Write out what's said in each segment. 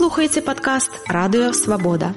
слухаеце падкаст «Радыё Свабода».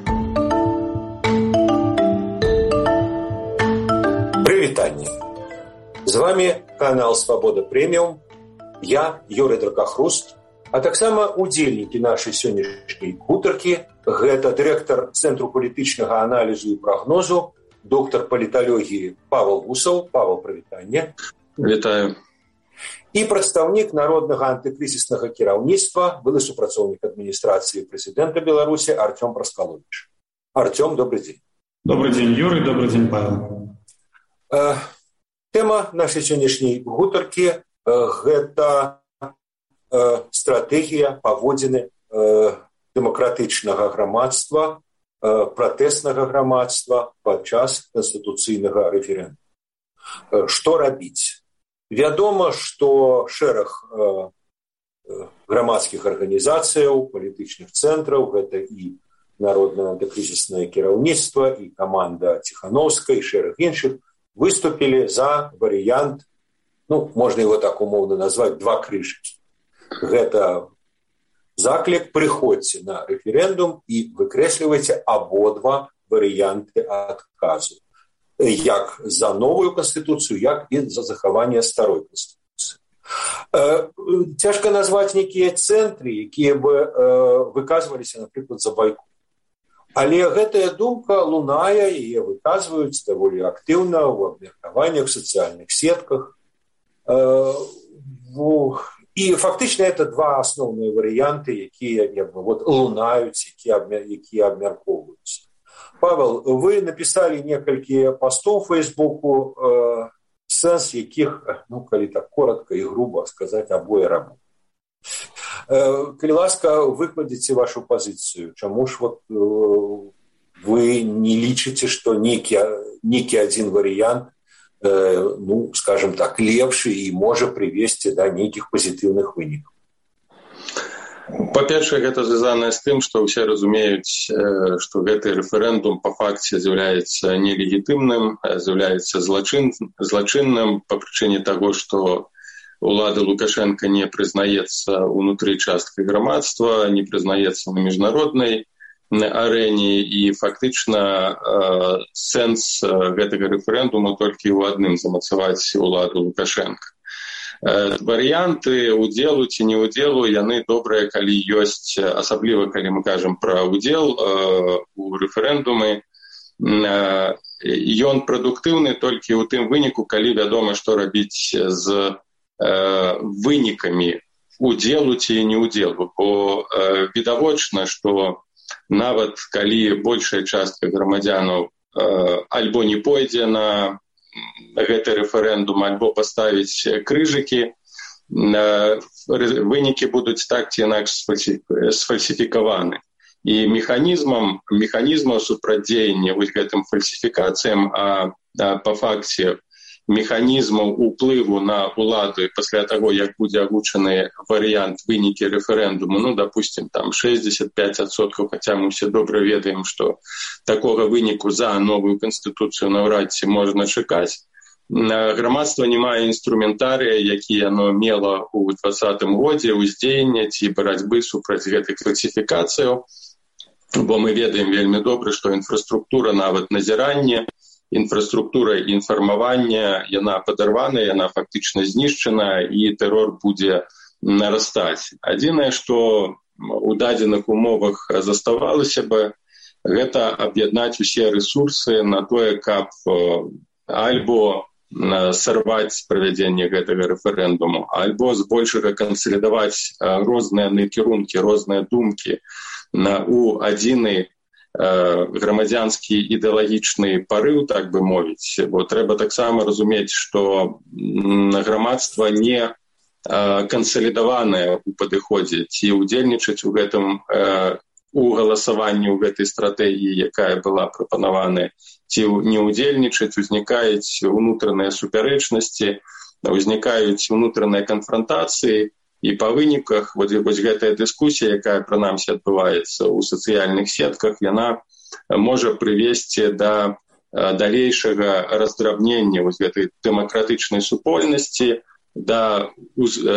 Прывітанне! З вами канал «Свабода Прэміум». Я, Юрый Дракахруст, а таксама удзельнікі нашай сённяшняй гутаркі. Гэта дырэктар Цэнтру палітычнага аналізу і прагнозу, доктар паліталогіі Павел Гусаў. Павел, прывітанне. Вітаю. І прадстаўнік народнага антыкрызіснага кіраўніцтва, былы супрацоўнік адміністрацыі прэзідэнта Беларусі Артём Праскаловіч. Артём, добрый дзень. Добрый дзень, Юрый, добрый дзень, Павел. Тэма нашай сённяшняй гутаркі гэта стратэгія паводзіны дэмакратычнага грамадства, пратэснага грамадства падчас канстытуцыйнага рэферэндуму. Што рабіць? Вядома, што шэраг грамадскіх арганізацыяў, палітычных цэнтраў, гэта і народнае антыкрызіснае кіраўніцтва, і каманда Ціхановскай, і шэраг іншых, выступілі за варыянт, можна его так умоўна назваць, два крыжыкі. Гэта заклік, прыходзьце на рэферэндум і выкрэслівайце абодва варыянты адказу. Як за новую канстытуцыю, як і за захаванне старой канстытуцыі. Цяжка назваць нейкія цэнтры, якія бы выказваліся, напрыклад, за байкот. Але гэтая думка лунае, яе выказваюць даволі актыўна ў абмеркаваннях, в сацыяльных сетках. І фактычна это два асноўныя варыянты, якія лунаюць, якія абмяркоўваюцца. Павел, вы написали некалькі пастов в Фейсбуку, сэнс якіх, калі так коротко і грубо сказаць, абое работы. Калі ласка, выкладзіце вашу пазіцыю. Чаму ж вы не лічыце, што нейкі адзін варыянт, скажем так, лепшы і можа прывесці да нейкіх пазітыўных вынікаў? Па-першае, гэта звязана з тым, што ўсе разумеюць, што гэты рэферэндум па факце з'яўляецца нелегітымным, з'яўляецца злачынным па прычыне таго, што улада Лукашенка не прызнаецца ўнутры часткай грамадства, не прызнаецца на міжнароднай арэне, і фактычна сэнс гэтага рэферэндуму толькі ў адным — замацаваць уладу Лукашенка. Варыянты удзелу ці не удзелу, яны добрыя, калі ёсць, асабліва калі мы кажам пра удзел у рэферэндумы. Ён прадуктыўны толькі ў тым выніку, калі вядома, што рабіць з вынікамі удзелу ці не удзелу. Бо відавочна, што нават калі большая частка грамадзянаў альбо не пойдзе на гэты рэферэндум, альбо паставіць крыжыкі, вынікі будуць так ці інакш сфальсіфікаваны. І механізмаў супрацьдзеяння гэтым фальсіфікацыям, а па факце механізмаў уплыву на ўладу пасля таго, як будзе агучаны варыянт вынікі рэферэндуму, допустим, там 65%, хаця мы все добра ведаем, што такога выніку за новую канстытуцыю наўрад ці можна чакаць. Грамадства не мае інструментарыя, які яно мела ў 2020 годзе ўздзеяння ці барацьбы супраць гэтых фальсіфікацыяў, бо мы ведаем вельмі добра, што інфраструктура нават назірання, інфраструктура інфармавання, яна падарваная, яна фактычна знішчана, і тэрор будзе нарастаць. Адзінае, што ў дадзеных умовах заставалася бы, гэта аб'яднаць усе рэсурсы на тое, каб альбо сарваць правядзенне гэтага рэферэндуму, альбо збольшага кансалідаваць розныя накірункі, розныя думкі у адзіны грамадзянскі ідэалагічны парыў, так бы мовіць. Бо трэба таксама разумець, што грамадства не кансалідаванае ў падыходзе, ці ўдзельнічаць у гэтым у галасаванні ў гэтай стратэгіі, якая была прапанаваная, ці не ўдзельнічаць, узнікаюць унутраныя супярэчнасці, узнікаюць унутраныя канфрантацыі. І па выніках гэтая дыскусія, якая прынамсі адбываецца ў сацыяльных сетках, яна можа прывесці да далейшага раздрабнення гэтай дэмакратычнай супольнасці, да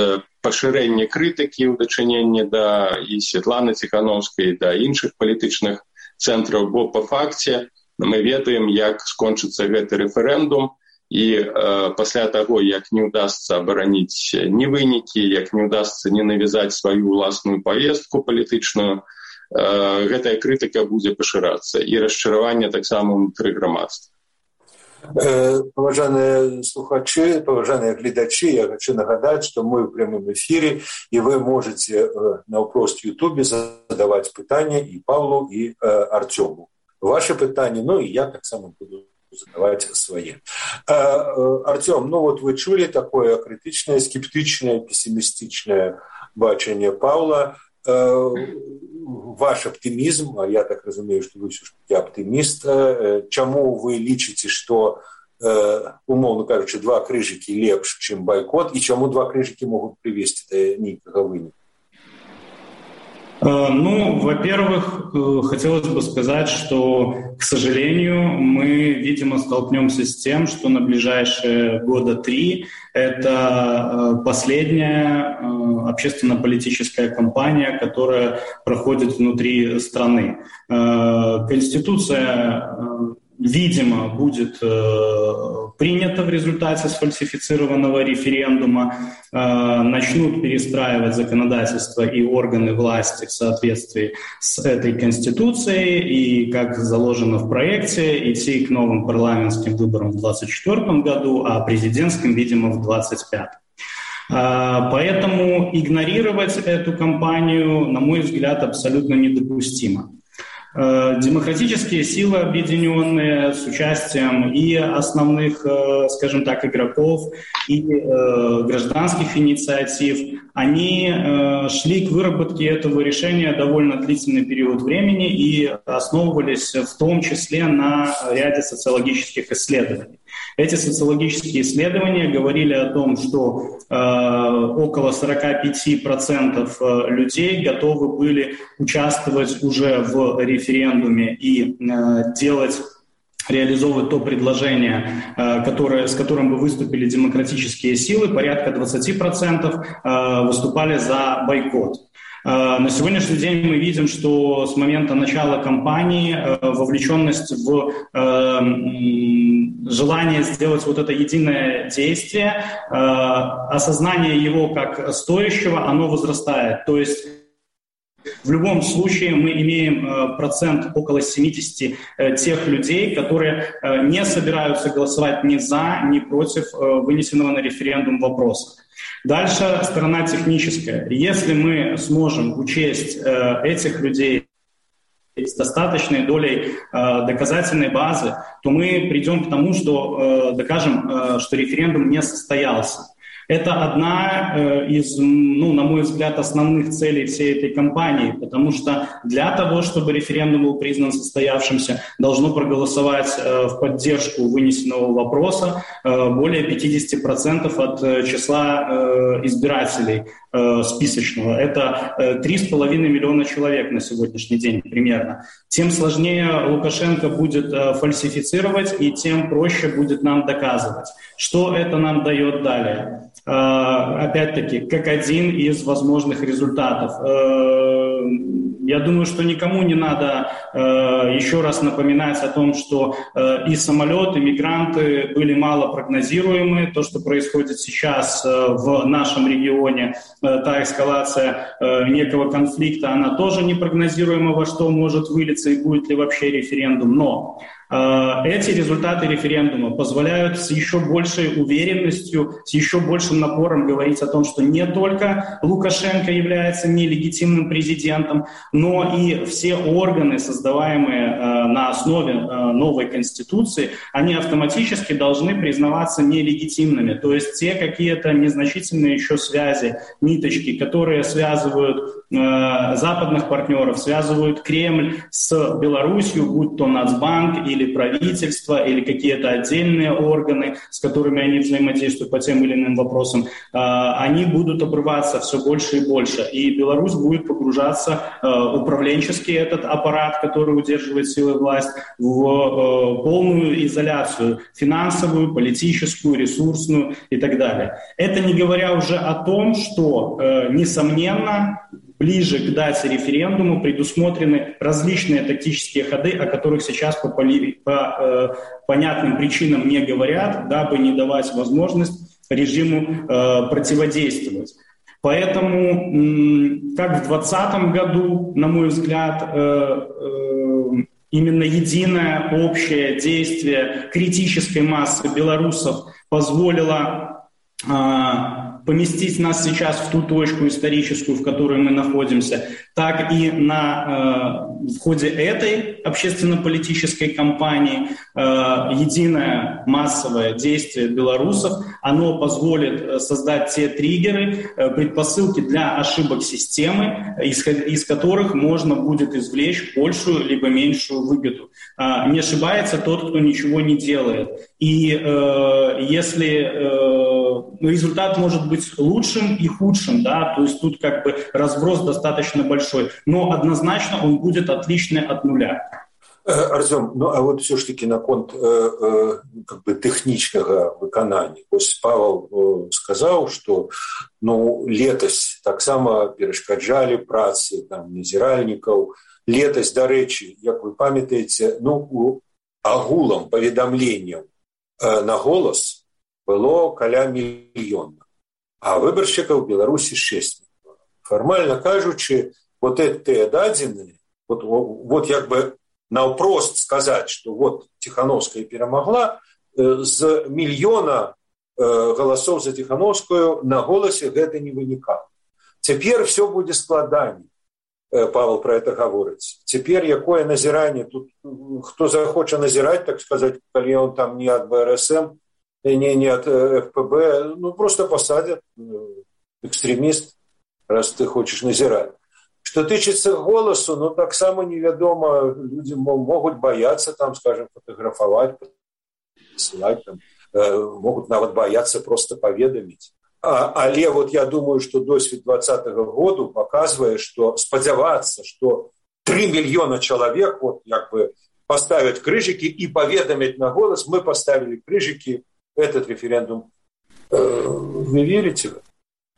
пашырэнне крытыкі ў дачыненні да і Святланы Ціханаўскай, да іншых палітычных цэнтраў, бо па факце мы ведаем, як скончыцца гэты рэферэндум, і пасля таго, як не ўдасца абараніць ні вынікі, як не ўдасца не навязаць сваю ўласную павестку палітычную, гэтая крытыка будзе пашырацца і расчараванне таксама ўнутры грамадства. Паважаныя слухачы, паважаныя гледачы, я хочу нагадаць, што мы ў прямым эфіры, і вы можете наўпрост Ютубе задаваць пытанні і Павлу, і Артёму. Ваши пытанні, ну і я таксама буду задаваць свае. Артём, ну вот вы чулі такое крытычнае, скептычнае, пессімістычнае бачанне Павла. Ваш аптымізм, а я так разумею, што вы ўсё-такі аптыміст, чаму вы лічыце, што, умоўна кажучы, 2 крыжыкі лепш, чым байкот, і чаму 2 крыжыкі могуць прывесці да нейкага выніку? Ну, во-первых, хотелось бы сказать, что, к сожалению, мы, видимо, столкнемся с тем, что на ближайшие 3 года это последняя общественно-политическая кампания, которая проходит внутри страны. Конституция, видимо, будет принято в результате сфальсифицированного референдума, начнут перестраивать законодательство и органы власти в соответствии с этой Конституцией, и, как заложено в проекте, идти к новым парламентским выборам в 2024 году, а президентским, видимо, в 2025. Поэтому игнорировать эту кампанию, на мой взгляд, абсолютно недопустимо. Демократические силы, объединенные с участием и основных, скажем так, игроков, и гражданских инициатив, они шли к выработке этого решения довольно длительный период времени и основывались в том числе на ряде социологических исследований. Эти социологические исследования говорили о том, что около 45% людей готовы были участвовать уже в референдуме и реализовывать то предложение, с которым бы выступили демократические силы. Порядка 20% выступали за бойкот. На сегодняшний день мы видим, что с момента начала кампании вовлеченность в желание сделать вот это единое действие, осознание его как стоящего, оно возрастает. То есть в любом случае мы имеем процент около 70 тех людей, которые не собираются голосовать ни за, ни против вынесенного на референдум вопроса. Дальше сторона техническая. Если мы сможем учесть этих людей с достаточной долей доказательной базы, то мы придем к тому, что докажем, что референдум не состоялся. Это одна из, на мой взгляд, основных целей всей этой кампании, потому что для того, чтобы референдум был признан состоявшимся, должно проголосовать в поддержку вынесенного вопроса более 50% от числа избирателей списочного. Это 3,5 миллиона человек на сегодняшний день примерно. Тем сложнее Лукашенко будет фальсифицировать, и тем проще будет нам доказывать. Что это нам дает далее? Опять-таки, как один из возможных результатов. Я думаю, что никому не надо еще раз напоминать о том, что и самолеты, мигранты были мало прогнозируемы. То, что происходит сейчас в нашем регионе, та эскалация некого конфликта, она тоже непрогнозируема, во что может вылиться и будет ли вообще референдум. Но эти результаты референдума позволяют с еще большей уверенностью, с еще большим напором говорить о том, что не только Лукашенко является нелегитимным президентом, но и все органы, создаваемые на основе новой Конституции, они автоматически должны признаваться нелегитимными. То есть те какие-то незначительные еще связи, ниточки, которые связывают западных партнеров, связывают Кремль с Беларусью, будь то Нацбанк или правительство, или какие-то отдельные органы, с которыми они взаимодействуют по тем или иным вопросам, они будут обрываться все больше и больше. И Беларусь будет погружаться, управленческий этот аппарат, который удерживает силы власть, в полную изоляцию финансовую, политическую, ресурсную и так далее. Это не говоря уже о том, что, несомненно, ближе к дате референдума предусмотрены различные тактические ходы, о которых сейчас по понятным причинам не говорят, дабы не давать возможность режиму противодействовать. Поэтому, как в 2020 году, на мой взгляд, именно единое общее действие критической массы белорусов позволило поместить нас сейчас в ту точку историческую, в которой мы находимся, так и в ходе этой общественно-политической кампании единое массовое действие белорусов, оно позволит создать те триггеры, предпосылки для ошибок системы, из которых можно будет извлечь большую либо меньшую выгоду. Не ошибается тот, кто ничего не делает. И если результат может быть лучшим и худшим, да, то есть тут как бы разброс достаточно большой, но однозначно он будет отличный от нуля. Артем, ну а вот все ж таки наконт как бы тэхнічнага выканання. Вось Павел сказаў, што летась таксама перашкаджалі працы там назіральнікаў. Летась, дарэчы, як вы памятаеце, агулам паведамленняў на голас было каля мільёна, а выбаршчыкаў у Беларусі 6 мільёнаў. Фармальна кажучы, вот гэтыя дадзеныя, вот як бы наўпрост сказаць, што вот Ціхановская перамагла, з мільёна галасоў за Ціхановскую на голасе гэта не вынікала. Цяпер все будзе складаней. Павел про это гаворыць. Цяпер якое назіранне? Тут хто захоча назіраць, так сказаць, калі он там не ад БРСМ, не от ФПБ, просто посадят, экстремист, раз ты хочешь назирать. Что тычется голосу, так само неведомо, люди могут бояться, там, скажем, фотографовать, посылать, там, могут нават бояться просто поведомить. Але вот я думаю, что досвід 2020 году показывает, что спадзявацца, что 3 миллиона человек вот як бы поставят крыжики и поведомить на голос, мы поставили крыжики, этот референдум. Вы верите в это?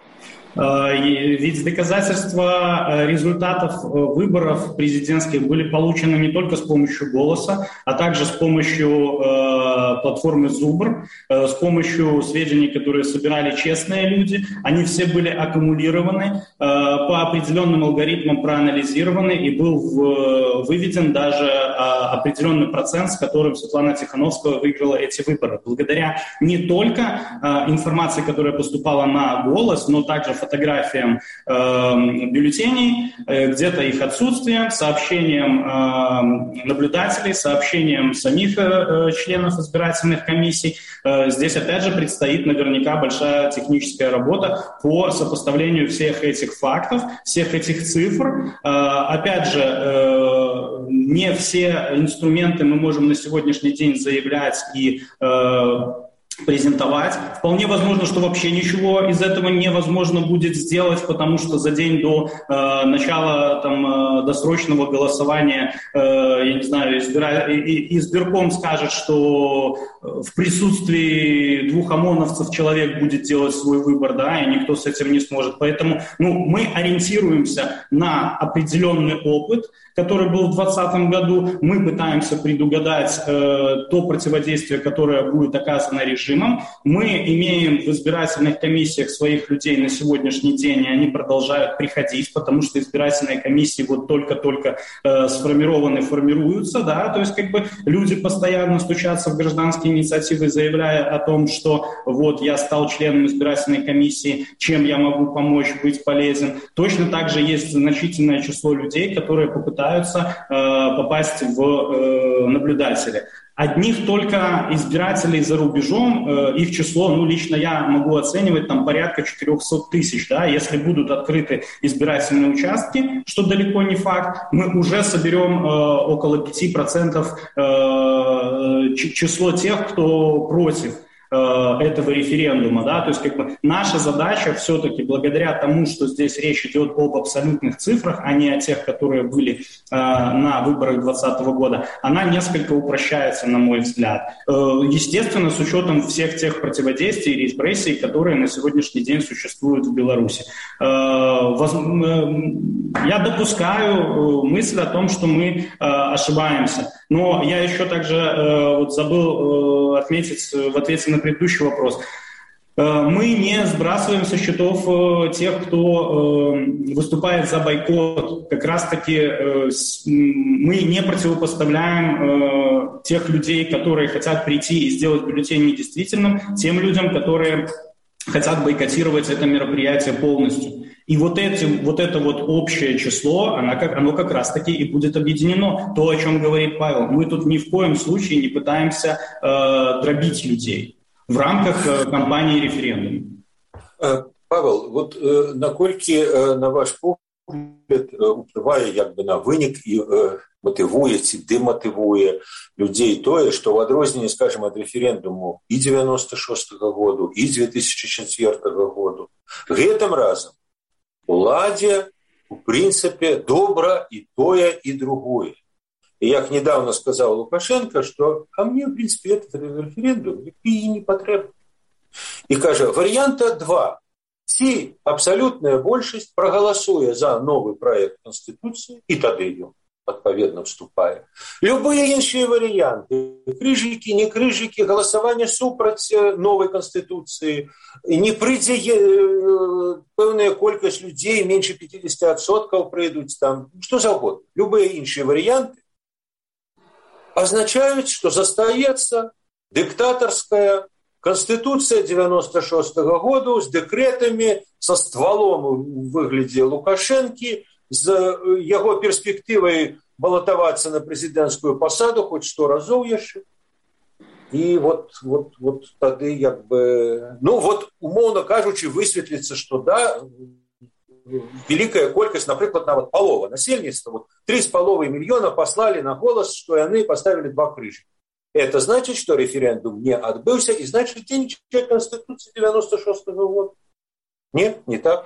Ведь доказательства результатов выборов президентских были получены не только с помощью голоса, а также с помощью платформы Зубр, с помощью сведений, которые собирали честные люди. Они все были аккумулированы, по определенным алгоритмам проанализированы, и был выведен даже определенный процент, с которым Светлана Тихановская выиграла эти выборы. Благодаря не только информации, которая поступала на голос, но также фотографиям бюллетеней, где-то их отсутствием, сообщением наблюдателей, сообщением самих членов избирательных комиссий. Здесь, опять же, предстоит наверняка большая техническая работа по сопоставлению всех этих фактов, всех этих цифр. Опять же, не все инструменты мы можем на сегодняшний день заявлять и презентовать. Вполне возможно, что вообще ничего из этого невозможно будет сделать, потому что за день до начала досрочного голосования, я не знаю, избирком скажет, что в присутствии 2 ОМОНовцев человек будет делать свой выбор, да, и никто с этим не сможет. Поэтому мы ориентируемся на определенный опыт, который был в 2020 году. Мы пытаемся предугадать то противодействие, которое будет оказано режимом. Мы имеем в избирательных комиссиях своих людей на сегодняшний день, и они продолжают приходить, потому что избирательные комиссии вот только-только сформированы, формируются, да, то есть как бы люди постоянно стучатся в гражданские инициативы, заявляя о том, что вот я стал членом избирательной комиссии, чем я могу помочь, быть полезен. Точно так же есть значительное число людей, которые попытаются попасть в наблюдатели. Одних только избирателей за рубежом, их число, лично я могу оценивать там порядка 400 тысяч, да, если будут открыты избирательные участки, что далеко не факт, мы уже соберем около 5% число тех, кто против этого референдума, да, то есть наша задача все-таки благодаря тому, что здесь речь идет об абсолютных цифрах, а не о тех, которые были на выборах 2020 года, она несколько упрощается, на мой взгляд. Естественно, с учетом всех тех противодействий и репрессий, которые на сегодняшний день существуют в Беларуси. Я допускаю мысль о том, что мы ошибаемся, но я еще также забыл отметить в ответе на предыдущий вопрос. Мы не сбрасываем со счетов тех, кто выступает за бойкот. Как раз-таки мы не противопоставляем тех людей, которые хотят прийти и сделать бюллетень недействительным, тем людям, которые хотят бойкотировать это мероприятие полностью. И вот это общее число, оно как раз-таки и будет объединено. То, о чем говорит Павел. Мы тут ни в коем случае не пытаемся дробить людей в рамках кампании референдума. Павел, наколькі, на ваш погляд, уплывае на вынік і мотивуе ці дэмотивуе людей тое, што ў адрозненне, скажем, ад рэферэндуму і 96-го году, і 2004 году, гэтым разам уладзе, у прынцыпе, добра і тое, і другое. И як недавно сказал Лукашенко, что а мне, в принципе, этот референдум и не потребен. И кажа, варианта два. Ці абсолютная большасць проголосуе за новый проект Конституции, и тады ён, адпаведна, вступае. Любые іншыя варианты, крыжыкі, не крыжыкі, голосование супраць новой Конституции, не прыйдзе пэўная колькасць людей, меньше 50% прыйдуць там, что заўгодна. Любые іншыя варианты означают, что застаецца диктаторская Конституция 96-го года с декретами, со стволом в выгляде Лукашенки, с его перспективой баллотоваться на президентскую посаду хоть 100 разов еще. И тады умоўна кажучи, высветлится, что да, великая колькасць, например, нават полова насельніцтва, 3,5 миллиона послали на голос, что они поставили 2 крыжи. Это значит, что референдум не отбылся, и значит, денежная Конституция 96-го года. Нет, не так.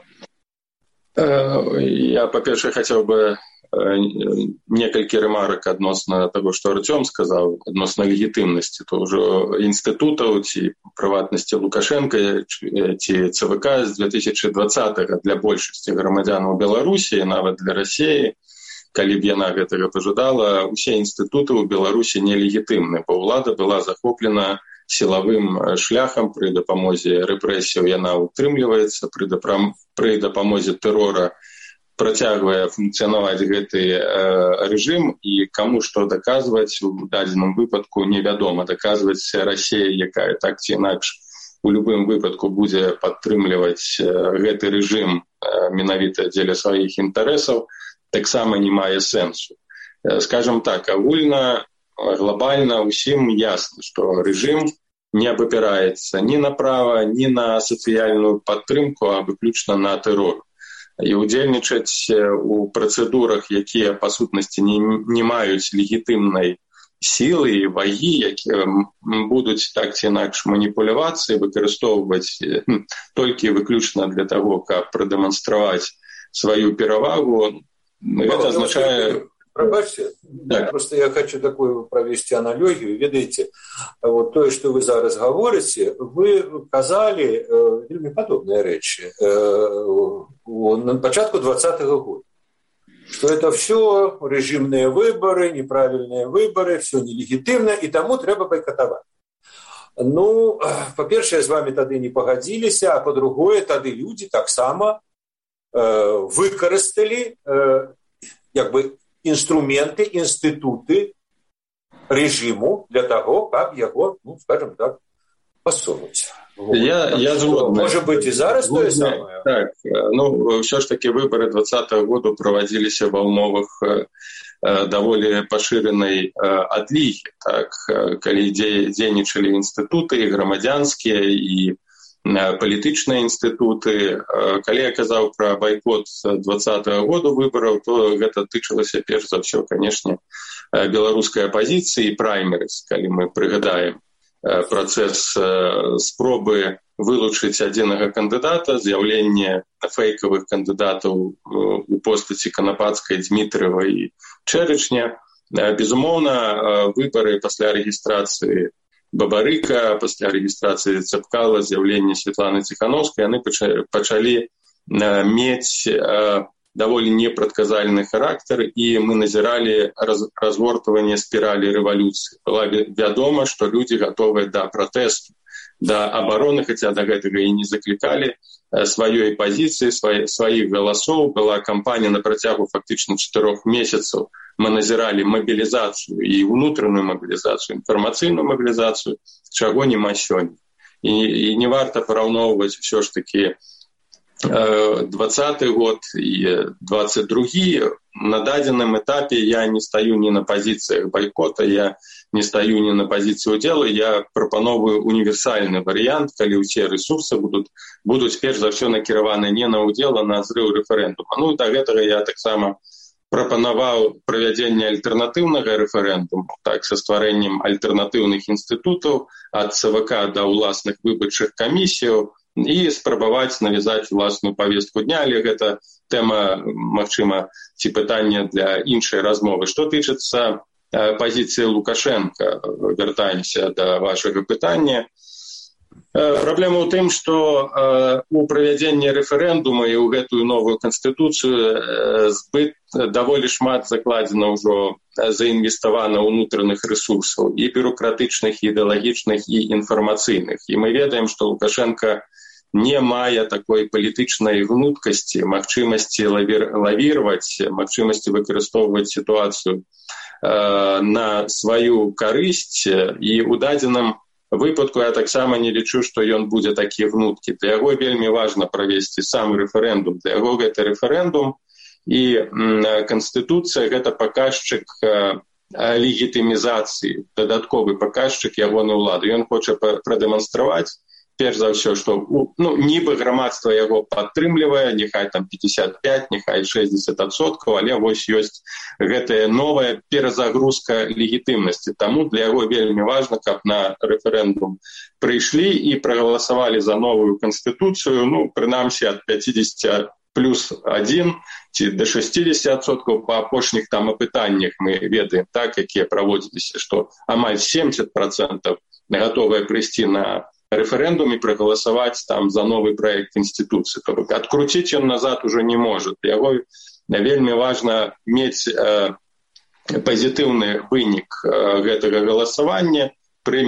Я, по-перше, хотел бы некалькі ремарок адносно того, что Артём сказал, адносно легітимності того ж інституту, ці приватності Лукашенка, ці ЦВК з 2020-го для большасці громадян у Беларусі, нават для Росії, калі б яна гэтага пажадала, усе інстытуты ў Беларусі нелегітымны, бо ўлада была захоплена сілавым шляхам, пры дапамозе рэпрэсіяў яна утрымліваецца, пры дапамозе тэрора працягвае функцыянаваць гэты рэжым, і каму што даказваць у дадзеным выпадку невядома. Даказваць Расія, якая так ці інакш у любым выпадку будзе падтрымліваць гэты рэжым менавіта дзеля сваіх інтарэсаў, таксама не мае сэнсу. Скажем так, агульна, глобальна усім ясна, што рэжым не абапіраецца ні на права, ні на сацыяльную падтрымку, а выключна на тэрор. І удзельнічаць у працэдурах, якія па сутнасці не маюць легітымнай сілы і вагі, якія будуць так ці інакш маніпулявацца і выкарыстоўваць толькі выключна для таго, каб прадэманстраваць сваю перавагу. Это означает... Пробачьте, так. Просто я хочу такую провести аналогию. Видите, вот то, что вы зараз говорите, вы казали вельми подобные речи на початку 20-го года. Что это все режимные выборы, неправильные выборы, все нелегитимно, и тому треба бойкотовать. Ну, по-перше, с вами тогда не погодились, а по-другое, тогда люди так само выкористали инструменты, институты режиму для того, как его, скажем так, посунуть. Я згоден. Может быть, и зараз то самое? Так, все ж таки выборы 2020 года проводились в умовах даволі пашыранай адлігі. Так, калі дзейнічалі інстытуты грамадзянскія і палітычныя інстытуты. Калі я казаў пра байкот 2020 году выбараў, то гэта тычылася перш за ўсё, канешне, беларускай апазіцыі і праймерыз, калі мы прыгадаем працэс спробы вылучыць адзінага кандыдата, з'яўленне фэйкавых кандыдатаў у постаці Канапацкай, Дмітрыева і Чэрычня. Безумоўна, выбары пасля рэгістрацыі Бабарыка, пасля рэгістрацыі Цэпкала, з'яўлення Святланы Ціханаўскай, яны пачалі мець даволі непрадказальны характар, і мы назіралі разгортванне спіралі рэвалюцыі. Была вядома, што людзі гатовыя да пратэсту, да абароны, хаця да гэтага і не заклікалі, сваёй пазіцыі, сваіх галасоў. Была кампанія на працягу фактычна 4 месяцаў. Мы назіралі мабілізацыю і ўнутраную мабілізацыю, інфармацыйную мабілізацыю, чаго няма сёння. І не варта параўноўваць усё ж такі 20 год і 22. На дадзеным этапе я не стаю ні на пазіцыях байкота, я не стаю ні на пазіцыі ўдзелу, я прапановую універсальны варыянт, калі ўсе рэсурсы будуць перш за ўсё накіраваны не на ўдзел, а на зрыў рэферэндума. Ну, да гэтага я таксама прапанаваў правядзенне альтэрнатыўнага рэферэндуму, так, са стварэннем альтэрнатыўных інстытутаў ад ЦВК да ўласных выбарчых камісіяў і спрабаваць навязаць уласную павестку дня, але гэта тэма, магчыма, ці пытання для іншай размовы. Што тычыцца пазіцыі Лукашенка, вяртаемся да вашага пытання. Праблема ў тым, што у правядзенні рэферэндума і ў гэтую новую канстытуцыю даволі шмат закладзена ўжо, заінвеставана ўнутраных рэсурсаў, і бюрократычных, і ідэалагічных, і інфармацыйных. І мы ведаем, што Лукашенка не мае такой палітычнай гнуткасці, магчымасці лавіраваць, магчымасці выкарыстоўваць сітуацыю на сваю карысць, і ў дадзеным выпадку я таксама не лічу, што ён будзе такі гнуткі. Для яго вельмі важна правесці сам рэферэндум. Для яго гэта рэферэндум, і Канстытуцыя — гэта паказчык легітымізацыі, дадатковы паказчык ягонай улады. Ён хоча прадэманстраваць, перш за ўсё, што нібы грамадства яго падтрымлівае, няхай там 55, няхай 60%, але вось ёсць гэтая новая перазагрузка легітымнасці. Таму для яго вельмі важна, каб на рэферэндум прыйшлі і прагаласавалі за новую канстытуцыю, прынамсі ад 50 плюс 1 ці да 60%. Па апошніх там апытаннях мы ведаем, так, якія праводзіліся, што амаль 70% гатовыя прыйсці на рэферэндум і прагаласаваць там за новы праект інстытуцыі. То бок адкруціць ён назад уже не можа. Для яго вельмі важна мець пазітыўны вынік гэтага галасавання пры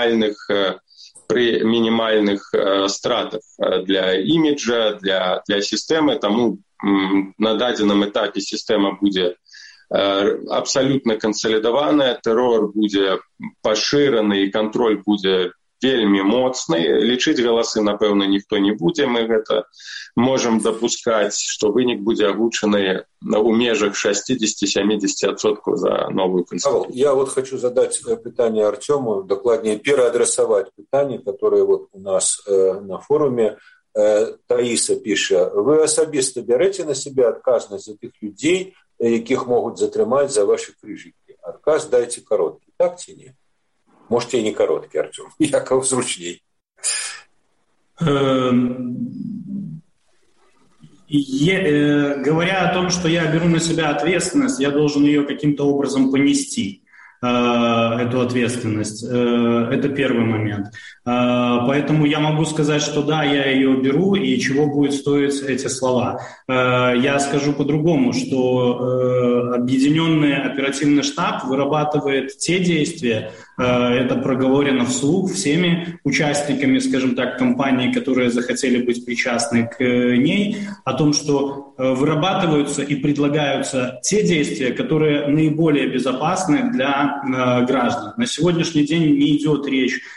мінімальных стратах для іміджа, для сістэмы. Таму на дадзеным этапе сістэма будзе абсалютна кансалідаваная, тэрор будзе пашыраны і кантроль будзе вельмі моцны. Лічыць галасы, напэўна, ніхто не будзе. Мы гэта можам дапускаць, што вынік будзе агучаны ў межах 60-70% за новую конституцию. Я вот хочу задать питание Артему, докладнее переадресовать питание, которое вот у нас на форуме. Таиса пишет: вы особисто берете на себя адказнасць за тых людей, якіх могут затрымаць за ваши крыжыкі? Адказ дайте короткий, так ці не? Можете и не короткий, Артем. Яков зручней. Говоря о том, что я беру на себя ответственность, я должен ее каким-то образом понести, эту ответственность. Это первый момент. Поэтому я могу сказать, что да, я ее беру, и чего будет стоить эти слова. Я скажу по-другому, что объединенный оперативный штаб вырабатывает те действия, это проговорено вслух всеми участниками, скажем так, кампании, которые захотели быть причастны к ней, о том, что вырабатываются и предлагаются те действия, которые наиболее безопасны для граждан. На сегодняшний день не идет речь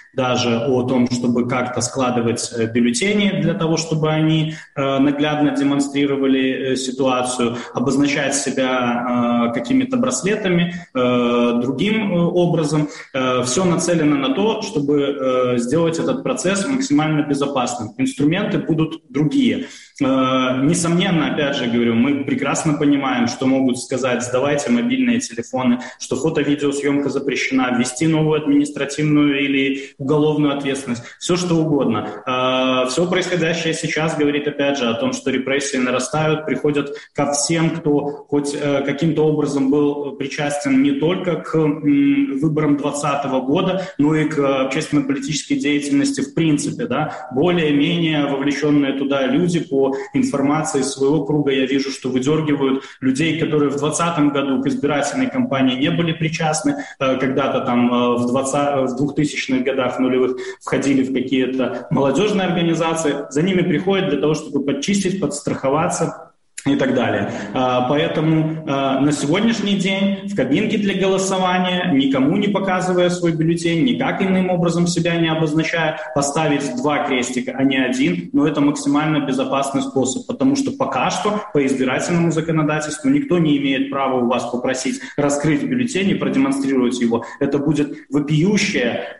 даже о том, чтобы как-то складывать бюллетени для того, чтобы они наглядно демонстрировали ситуацию, обозначать себя какими-то браслетами, другим образом. Все нацелено на то, чтобы сделать этот процесс максимально безопасным. Инструменты будут другие. Несомненно, опять же говорю, мы прекрасно понимаем, что могут сказать: сдавайте мобильные телефоны, что фото-видеосъемка запрещена, ввести новую административную или уголовную ответственность, все что угодно. Все происходящее сейчас говорит, опять же, о том, что репрессии нарастают, приходят ко всем, кто хоть каким-то образом был причастен не только к выборам 2020 года, но и к общественно-политической деятельности в принципе. Да? Более-менее вовлеченные туда люди, по информации своего круга я вижу, что выдергивают людей, которые в 2020 году к избирательной кампании не были причастны, когда-то там в 2000-х годах нулевых входили в какие-то молодежные организации, за ними приходят для того, чтобы подчистить, подстраховаться и так далее. Поэтому на сегодняшний день в кабинке для голосования, никому не показывая свой бюллетень, никак иным образом себя не обозначая, поставить 2 крестика, а не 1, но это максимально безопасный способ, потому что пока что по избирательному законодательству никто не имеет права у вас попросить раскрыть бюллетень и продемонстрировать его. Это будет вопиющее,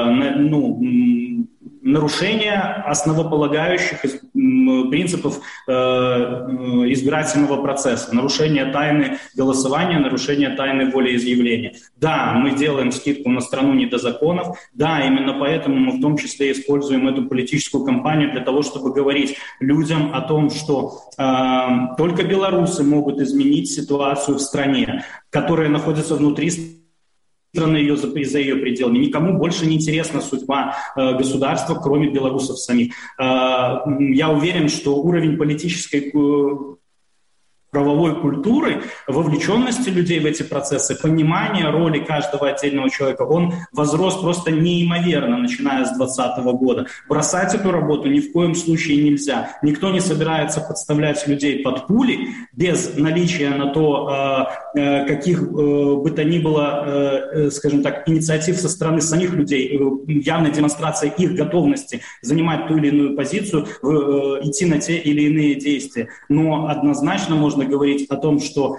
нарушение основополагающих принципов избирательного процесса, нарушение тайны голосования, нарушение тайны волеизъявления. Да, мы делаем скидку на страну не до законов, да, именно поэтому мы в том числе используем эту политическую кампанию для того, чтобы говорить людям о том, что только белорусы могут изменить ситуацию в стране, которая находится внутри страны, за ее пределами. Никому больше не интересна судьба государства, кроме белорусов самих. Я уверен, что уровень политической правовой культуры, вовлеченности людей в эти процессы, понимание роли каждого отдельного человека, он возрос просто неимоверно, начиная с 2020 года. Бросать эту работу ни в коем случае нельзя. Никто не собирается подставлять людей под пули без наличия на то, каких бы то ни было, скажем так, инициатив со стороны самих людей, явной демонстрация их готовности занимать ту или иную позицию, идти на те или иные действия. Но однозначно можно говорить о том, что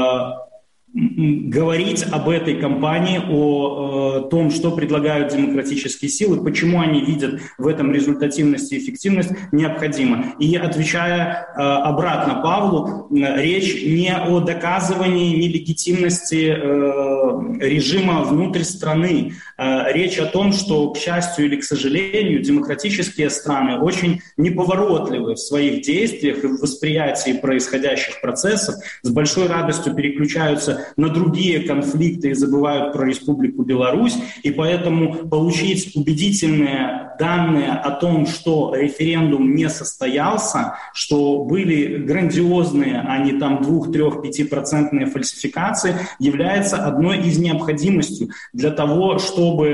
говорить об этой кампании, о том, что предлагают демократические силы, почему они видят в этом результативность и эффективность, необходимо. И отвечая обратно Павлу, речь не о доказывании нелегитимности режима внутрь страны. Речь о том, что, к счастью или к сожалению, демократические страны очень неповоротливы в своих действиях и в восприятии происходящих процессов, с большой радостью переключаются на другие конфликты и забывают про Республику Беларусь, и поэтому получить убедительные данные о том, что референдум не состоялся, что были грандиозные, а не там 2, 3, 5% фальсификации, является одной из необходимостей для того, чтобы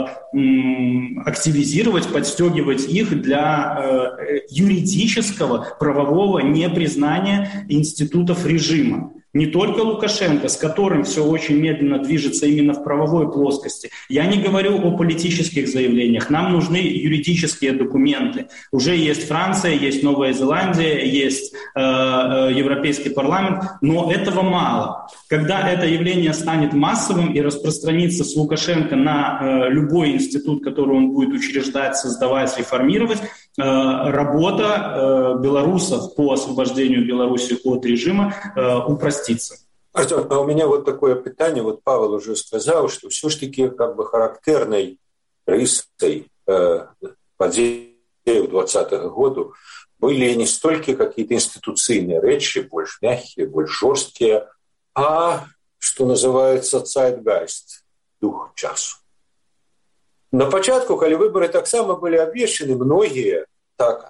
активизировать, подстегивать их для юридического, правового непризнания институтов режима. Не только Лукашенко, с которым все очень медленно движется именно в правовой плоскости. Я не говорю о политических заявлениях. Нам нужны юридические документы. Уже есть Франция, есть Новая Зеландия, есть Европейский парламент, но этого мало. Когда это явление станет массовым и распространится с Лукашенко на любой институт, который он будет учреждать, создавать, реформировать, работа белорусов по освобождению Беларуси от режима упростится. Артем, а у меня вот такое питание. Вот Павел уже сказал, что все-таки как бы характерной рисой подеи 2020 года были не столько какие-то институционные речи, больше мягкие, больше жесткие, а, что называется, zeitgeist, дух часу. На початку, когда выборы так само были обвешаны, многие так,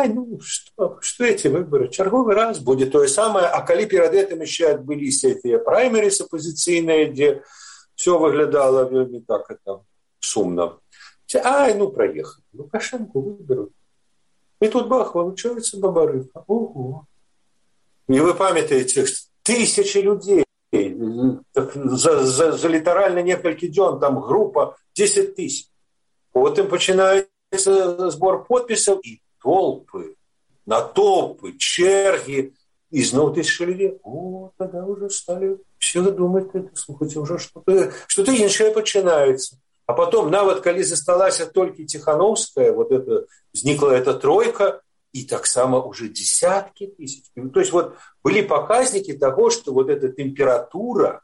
что эти выборы, черговый раз будет то же самое, а когда перед этим еще отбылись эти праймерис оппозиционные, где все выглядало не так это сумно. Проехали. Лукашенко выберут. И тут бах, получается бабарыха. Ого. И вы памятаете, тысячи людей, за литерально несколько дней, там группа 10 тысяч. Потым пачынаецца збор подпісаў і толпы, натоўпы, чэргі, і зноў тысячы людзей. Тогда уже стали все думать, слухайте, уже что-то іншае пачынаецца. А потом, нават калі засталася толькі Тихановская, вот это, возникла эта тройка, и так само уже десятки тысяч. То есть вот были показники того, что вот эта температура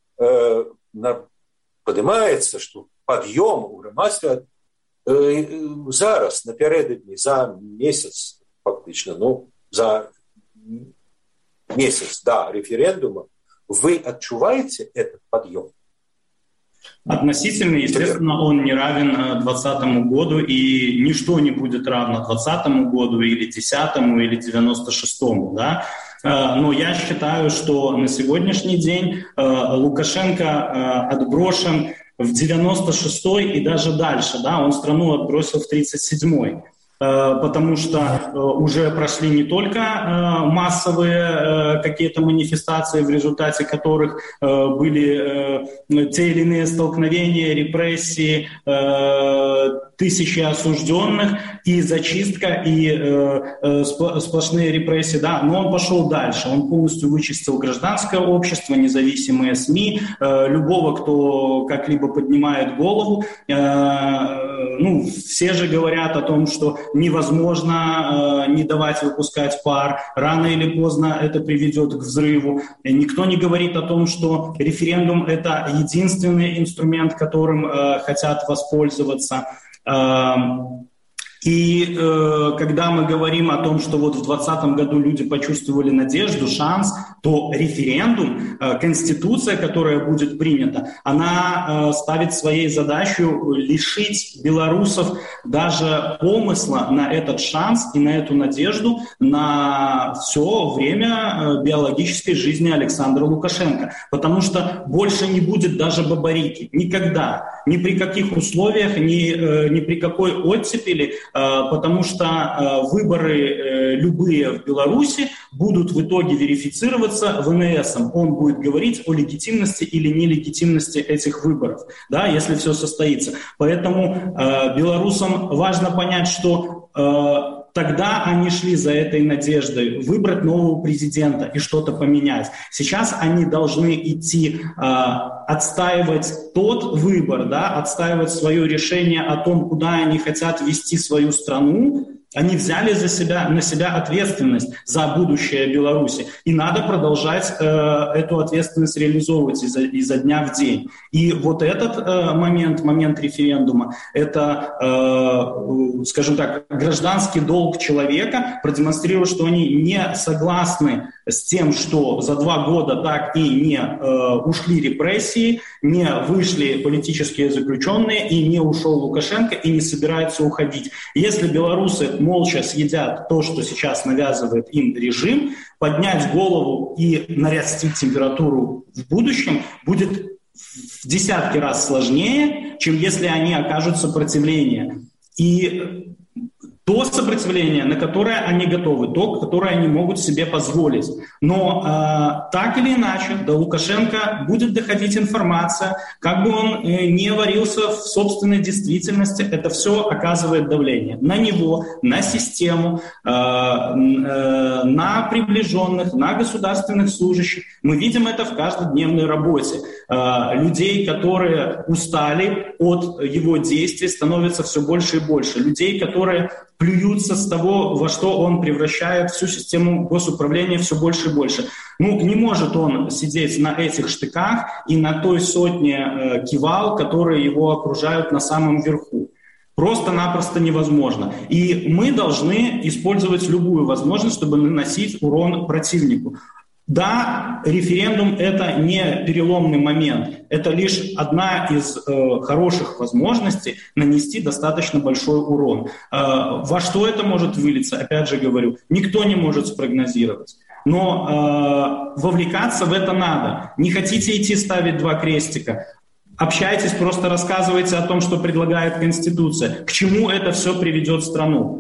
поднимается, что подъем у громадства зараз, напярэдадні, за месяц, фактично, за месяц до референдума, вы отчуваете этот подъем? Относительно, естественно, он не равен 2020 году, и ничто не будет равно 2020 году или 10 или 96-му, да? Но я считаю, что на сегодняшний день Лукашенко отброшен в 96-й и даже дальше, да? Он страну отбросил в 37-й. Потому что уже прошли не только массовые какие-то манифестации, в результате которых были те или иные столкновения, репрессии, тысячи осужденных, и зачистка, и сплошные репрессии, да, но он пошел дальше, он полностью вычистил гражданское общество, независимые СМИ, любого, кто как-либо поднимает голову. Все же говорят о том, что невозможно не давать выпускать пар, рано или поздно это приведет к взрыву. Никто не говорит о том, что референдум – это единственный инструмент, которым хотят воспользоваться. И когда мы говорим о том, что вот в 2020 году люди почувствовали надежду, шанс, то референдум, конституция, которая будет принята, она ставит своей задачей лишить белорусов даже помысла на этот шанс и на эту надежду на все время биологической жизни Александра Лукашенко. Потому что больше не будет даже бабарики. Никогда. Ни при каких условиях, ни при какой оттепели, потому что выборы любые в Беларуси будут в итоге верифицироваться ВНСом. Он будет говорить о легитимности или нелегитимности этих выборов, да, если все состоится. Поэтому белорусам важно понять, что тогда они шли за этой надеждой выбрать нового президента и что-то поменять. Сейчас они должны идти отстаивать тот выбор, да, отстаивать свое решение о том, куда они хотят вести свою страну. Они взяли на себя ответственность за будущее Беларуси. И надо продолжать эту ответственность реализовывать изо дня в день. И вот этот момент референдума, это, скажем так, гражданский долг человека продемонстрировать, что они не согласны с тем, что за 2 года так и не ушли репрессии, не вышли политические заключенные, и не ушел Лукашенко, и не собираются уходить. Если белорусы молча съедят то, что сейчас навязывает им режим, поднять голову и нарастить температуру в будущем будет в десятки раз сложнее, чем если они окажут сопротивление. И то сопротивление, на которое они готовы, то, которое они могут себе позволить. Но так или иначе до Лукашенко будет доходить информация, как бы он не варился в собственной действительности, это все оказывает давление на него, на систему, на приближенных, на государственных служащих. Мы видим это в каждодневной работе. Людей, которые устали от его действий, становится все больше и больше. Людей, которые плюются с того, во что он превращает всю систему госуправления все больше и больше. Не может он сидеть на этих штыках и на той сотне кивал, которые его окружают на самом верху. Просто-напросто невозможно. И мы должны использовать любую возможность, чтобы наносить урон противнику. Да, референдум – это не переломный момент. Это лишь одна из хороших возможностей нанести достаточно большой урон. Во что это может вылиться, опять же говорю, никто не может спрогнозировать. Но вовлекаться в это надо. Не хотите идти ставить 2 крестика? Общайтесь, просто рассказывайте о том, что предлагает Конституция. К чему это все приведет страну?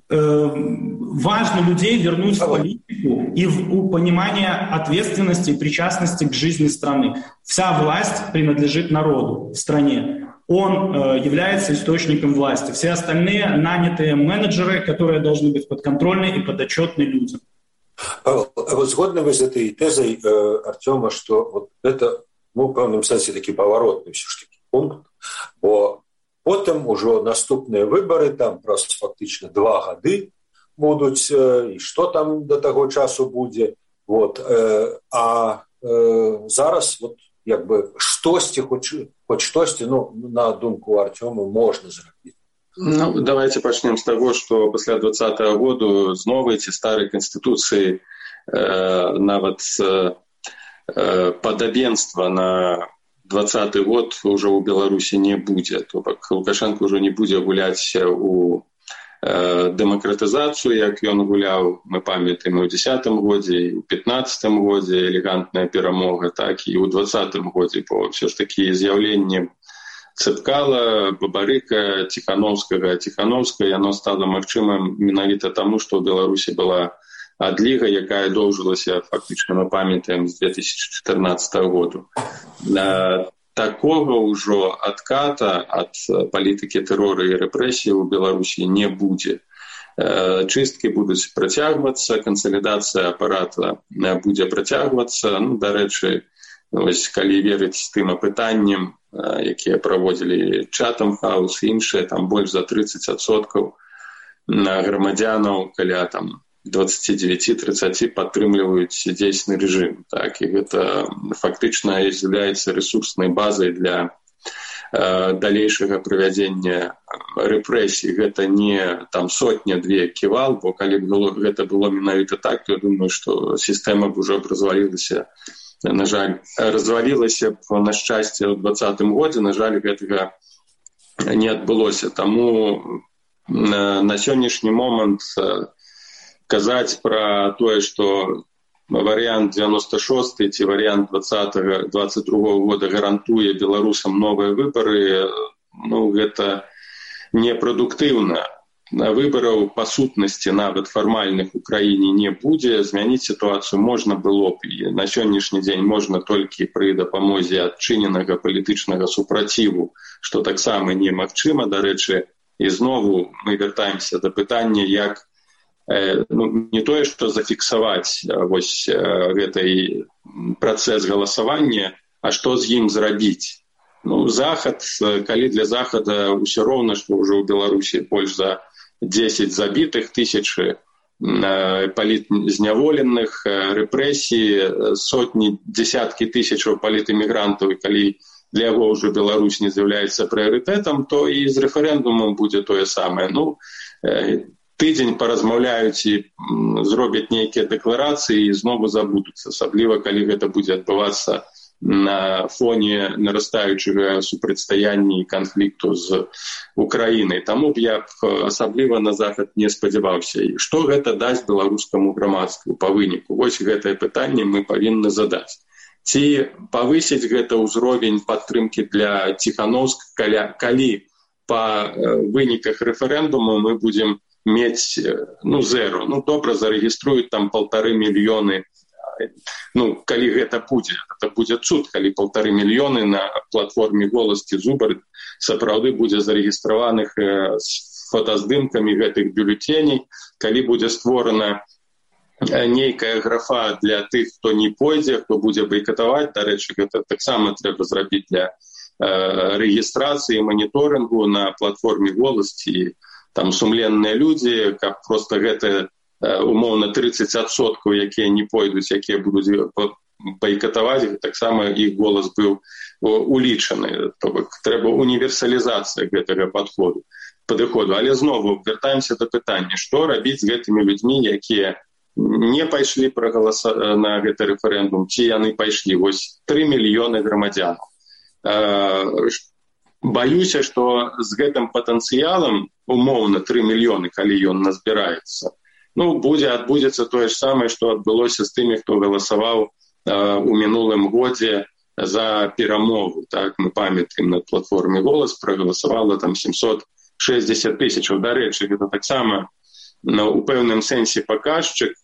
Важно людей вернуть в политику и в понимание ответственности и причастности к жизни страны. Вся власть принадлежит народу в стране. он является источником власти. Все остальные нанятые менеджеры, которые должны быть подконтрольны и подотчетны людям. Вот згодны вы с этой тезой Артема, что вот это, в певному сенсі такий поворотний все ж таки пункт, бо потім уже наступні вибори, там просто фактично 2 роки будуть, і що там до того часу буде. Вот. А зараз от, якби штосьці, хоч штосьці, ну, на думку Артема, можна зробити. Ну, давайте пачнем з того, што пасля 2020 году з новай ці старай канстытуцыі нават падабенства на 2020 год уже ў Беларусі не будзе. То бок Лукашенко ўжо не будзе гуляць у дэмакратызацыю, як ён гуляў, мы памятаем, у 2010 годзе, і ў 2015 годзе элегантная перамога, так і ў 2020 годзе, бо ўсё ж такі з'яўленне Цыпкала, Бабарыка, Ціхановскага, яно стала магчымым менавіта таму, што ў Беларусі была адліга, якая доўжылася, фактычна, мы памятаем, з 2014 году. Такога ўжо адката ад палітыкі тэрора і рэпрэсіі ў Беларусі не будзе. Чысткі будуць працягвацца, кансалідацыя апарата будзе працягвацца. Ну, дарэчы, вось, калі верыць тым апытанням, якія праводзілі Chatham House і іншыя, там больш за 30% грамадзянаў, каля там 29-30 падтрымліваюць дзейсны рэжым. Так, і гэта фактычна з'яўляецца рэсурснай базай для далейшага правядзення рэпрэсій. Гэта не там сотня-две ківал, бо калі б гэта было менавіта так, то я думаю, што сістэма б ужо развалілася. На жаль, развалілася б, на шчасце, ў 2020 годзе, на жаль, гэтага не адбылося. Таму на сённяшні момант казаць пра тое, што варыянт 96 ці варыянт 2022 года гарантуе беларусам новыя выбары, ну, гэта непрадуктыўна. Выбараў па сутнасці нават фармальных у краіне не будзе. Змяніць сітуацыю можна было б, і на сённяшні дзень можна толькі пры дапамозе адчыненага палітычнага супраціву, што таксама немагчыма. Дарэчы, і знову мы вяртаемся да пытання, як не тое, што зафіксаваць вось гэтай працэс галасавання, а што з ім зрабіць. Ну, Захад, калі для Захада ўсё роўна, што ўжо ў Беларусі больш за 10 забітых, тысячы палітзняволеных, рэпрэсіі, сотні, дзесяткі тысячаў палітэмігрантаў, і калі для яго ўжо Беларусь не з'яўляецца прыярытэтам, то і з рэферэндумам будзе тое самае. Ну, тыдзень паразмаўляюць і зробяць нейкія дэкларацыі і знову забудуцца, асабліва калі гэта будзе адбывацца на фоне нарастаючага супрацьстаяння і канфлікту з Украінай. Таму б я асабліва на Захад не спадзяваўся. І што гэта дасць беларускаму грамадству па выніку? Вось гэтае пытанне мы павінны задаць. Ці павысіць гэта ўзровень падтрымкі для Ціхановскага, калі па выніках рэферэндуму мы будзем мець, ну, зеро. Ну, добра, зарэгіструюць там 1,5 мільёны. Ну, калі гэта будзе цуд, калі 1,5 мільёны на платформе «Голас» ці «Зубар» сапраўды будзе зарэгістраваных з фотаздымкамі гэтых бюлетеней, калі будзе створана нейкая графа для тых, хто не пойдзе, хто будзе байкатаваць. Дарэчы, гэта таксама трэба зрабіць для рэгістрацыі, маніторынгу на платформе «Голас» ці там сумленныя людзі, каб проста гэта умоўна 30%, якія не пойдуць, якія будуць байкатаваць, таксама іх голас быў улічаны. То бок трэба універсалізацыя гэтага падыходу. Але знову вяртаемся да пытання, што рабіць з гэтымі людзьмі, якія не пайшлі на гэты рэферэндум, ці яны пайшлі. Вось 3 мільёны грамадзян. Баюся, што з гэтым патэнцыялам, умоўна 3 мільёны, калі ён назбіраецца, ну, адбудзецца тое ж самае, што адбылося з тымі, хто галасаваў у мінулым годзе за перамогу. Так, мы памятаем, на платформе «Голас» прагаласавала там 760 тысячаў. Дарэчы, гэта таксама у пэўным сэнсе паказчык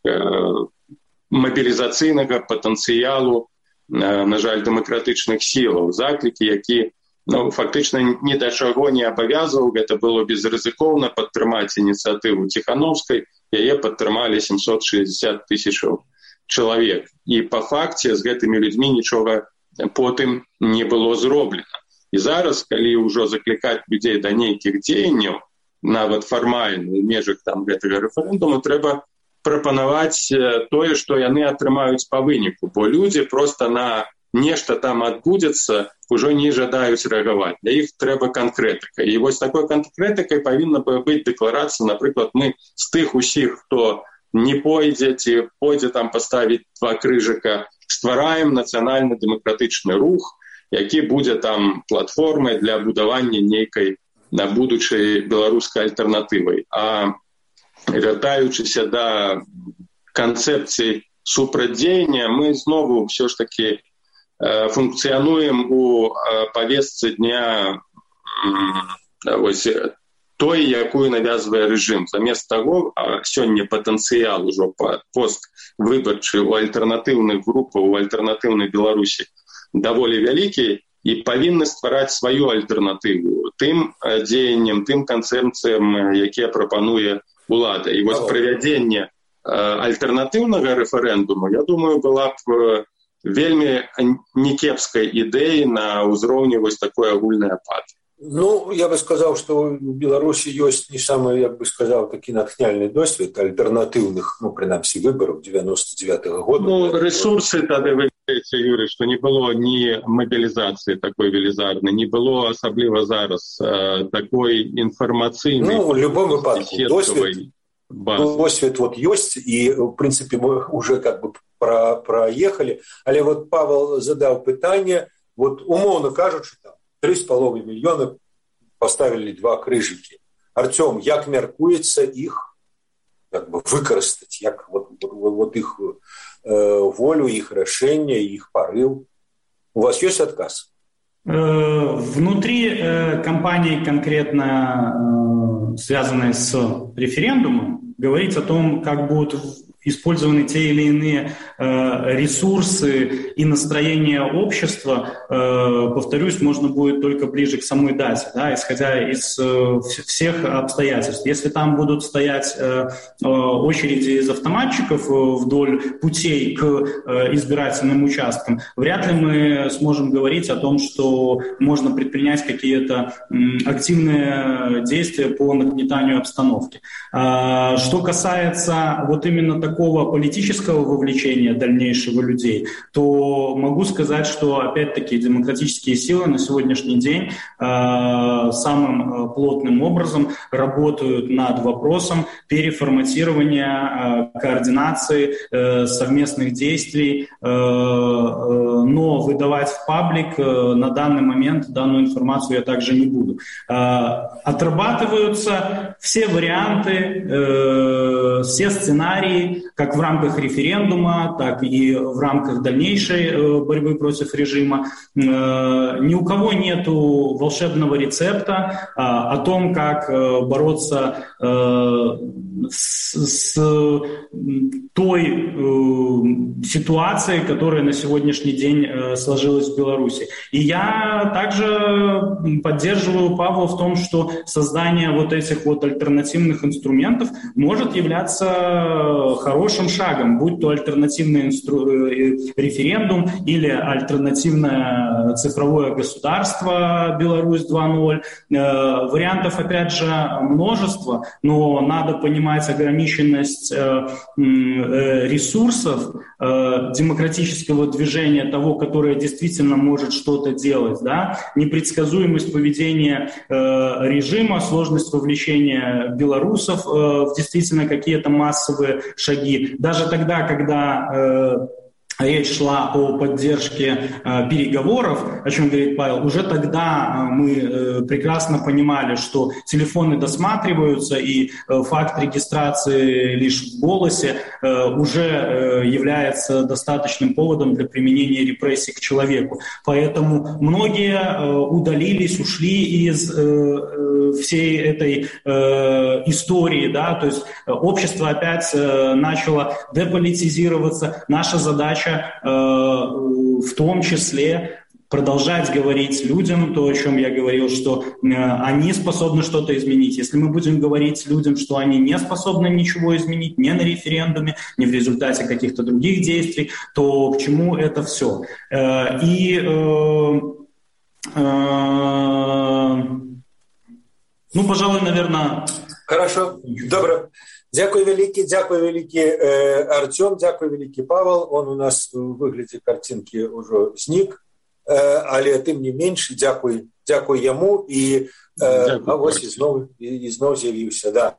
мабілізацыйнага патэнцыялу, на жаль, дэмакратычных сілаў, заклікі, які фактычна ні да чаго не абавязваў. Гэта было безрызыкоўна падтрымаць ініцыятыву Ціханаўскай. Яе падтрымалі 760 тысячаў чалавек. І па факце з гэтымі людзьмі нічога потым не было зроблена. І зараз, калі ўжо заклікаць людзей да нейкіх дзеянняў, нават фармальна ў межах гэтага рэферэндуму, трэба прапанаваць тое, што яны атрымаюць па выніку, бо людзі проста на нешта там адбудзецца, ўжо не жадаюць рэагаваць. Для іх трэба канкрэтыка. І вось такой канкрэтыкай павінна быць дэкларацыя, напрыклад, мы з тых усіх, хто не пойдзе ці пойдзе там паставіць 2 крыжыка, ствараем нацыянальна-дэмакратычны рух, які будзе там платформай для будавання нейкай на будучай беларускай альтэрнатывай. А вяртаючыся да канцэпцыі супрацьдзеяння, мы знову ўсё ж такі функцыянуем у павестцы дня вось той, якую навязвае рэжым. Замест таго, сёння патэнцыял ужо поствыбарчы у альтэрнатыўных групаў, у альтэрнатыўнай Беларусі даволі вялікі, і павінны ствараць сваю альтэрнатыву тым дзеянням, тым канцэпцыям, якія прапануе улада. І вось правядзенне альтэрнатыўнага рэферэндуму, я думаю, была б вельмі некепскай ідэі на ўзроўні вось такой агульнай апатыі. Ну, я бы сказал, что у Беларуси есть не самый, я бы сказал, такі натхняльны досвед альтэрнатыўных, прынамсі, выбораў 99-го года. Ресурсы тады, вы говорите, Юрий, что не было ні мобілізацыі такой велізарнай, не было асабліва зараз такой інфармацыйнай. В любом выпадку досвед вот есть, и, в принципе, мы уже как бы проехали. Але вот Павел задал пытанне, вот умоўно кажучы, там 3,5 мільёны поставили 2 крыжыкі. Артём, як мяркуецца іх как бы выкарыстаць, як вот их волю, их рашэнне, их порыв? У вас есть отказ? Внутри кампании, конкретно связанной с референдумом, говорить о том, как будут использованы те или иные ресурсы и настроение общества, повторюсь, можно будет только ближе к самой дате, да, исходя из всех обстоятельств. Если там будут стоять очереди из автоматчиков вдоль путей к избирательным участкам, вряд ли мы сможем говорить о том, что можно предпринять какие-то активные действия по нагнетанию обстановки. Что касается вот именно такого политического вовлечения дальнейшего людей, то могу сказать, что, опять-таки, демократические силы на сегодняшний день самым плотным образом работают над вопросом переформатирования, координации совместных действий, но выдавать в паблик на данный момент данную информацию я также не буду. Отрабатываются все варианты, все сценарии, как в рамках референдума, так и в рамках дальнейшей борьбы против режима. Ни у кого нету волшебного рецепта о том, как бороться с той ситуацией, которая на сегодняшний день сложилась в Беларуси. И я также поддерживаю Павла в том, что создание вот этих вот альтернативных инструментов может являться хорошим шагом, будь то альтернативный референдум или альтернативное цифровое государство Беларусь 2.0. Вариантов, опять же, множество, но надо понимать ограниченность ресурсов демократического движения, того, которое действительно может что-то делать, да? Непредсказуемость поведения режима, сложность вовлечения белорусов в действительно какие-то массовые шаги. Даже тогда, когда речь шла о поддержке переговоров, о чем говорит Павел, уже тогда мы прекрасно понимали, что телефоны досматриваются, и факт регистрации лишь в голосе уже является достаточным поводом для применения репрессий к человеку. Поэтому многие удалились, ушли из всей этой истории, да, то есть общество опять начало деполитизироваться. Наша задача в том числе продолжать говорить людям то, о чем я говорил, что они способны что-то изменить. Если мы будем говорить людям, что они не способны ничего изменить, ни на референдуме, ни в результате каких-то других действий, то к чему это все? Пожалуй, наверное... Хорошо, добре. Дякую великі, Артем, дякую великі, Павел. Он у нас у вигляді картинки уже зник, але тим не менш, дякую йому і ось і знову з'явився. Да.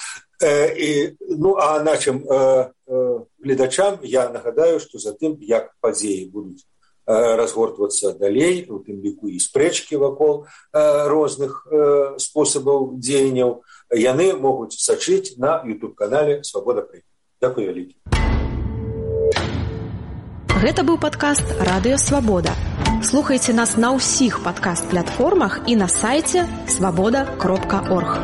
А нашим глядачам я нагадаю, що за тим, як події будуть разгортвацца далей, у тым ліку і спрэчкі вакол розных спосабаў дзеянняў, яны могуць сачыць на YouTube-канале «Свабода Прэміум». Дякую вялікі. Гэта быў падкаст «Радыё Свабода». Слухайце нас на ўсіх падкаст-платформах і на сайце свабода.орг.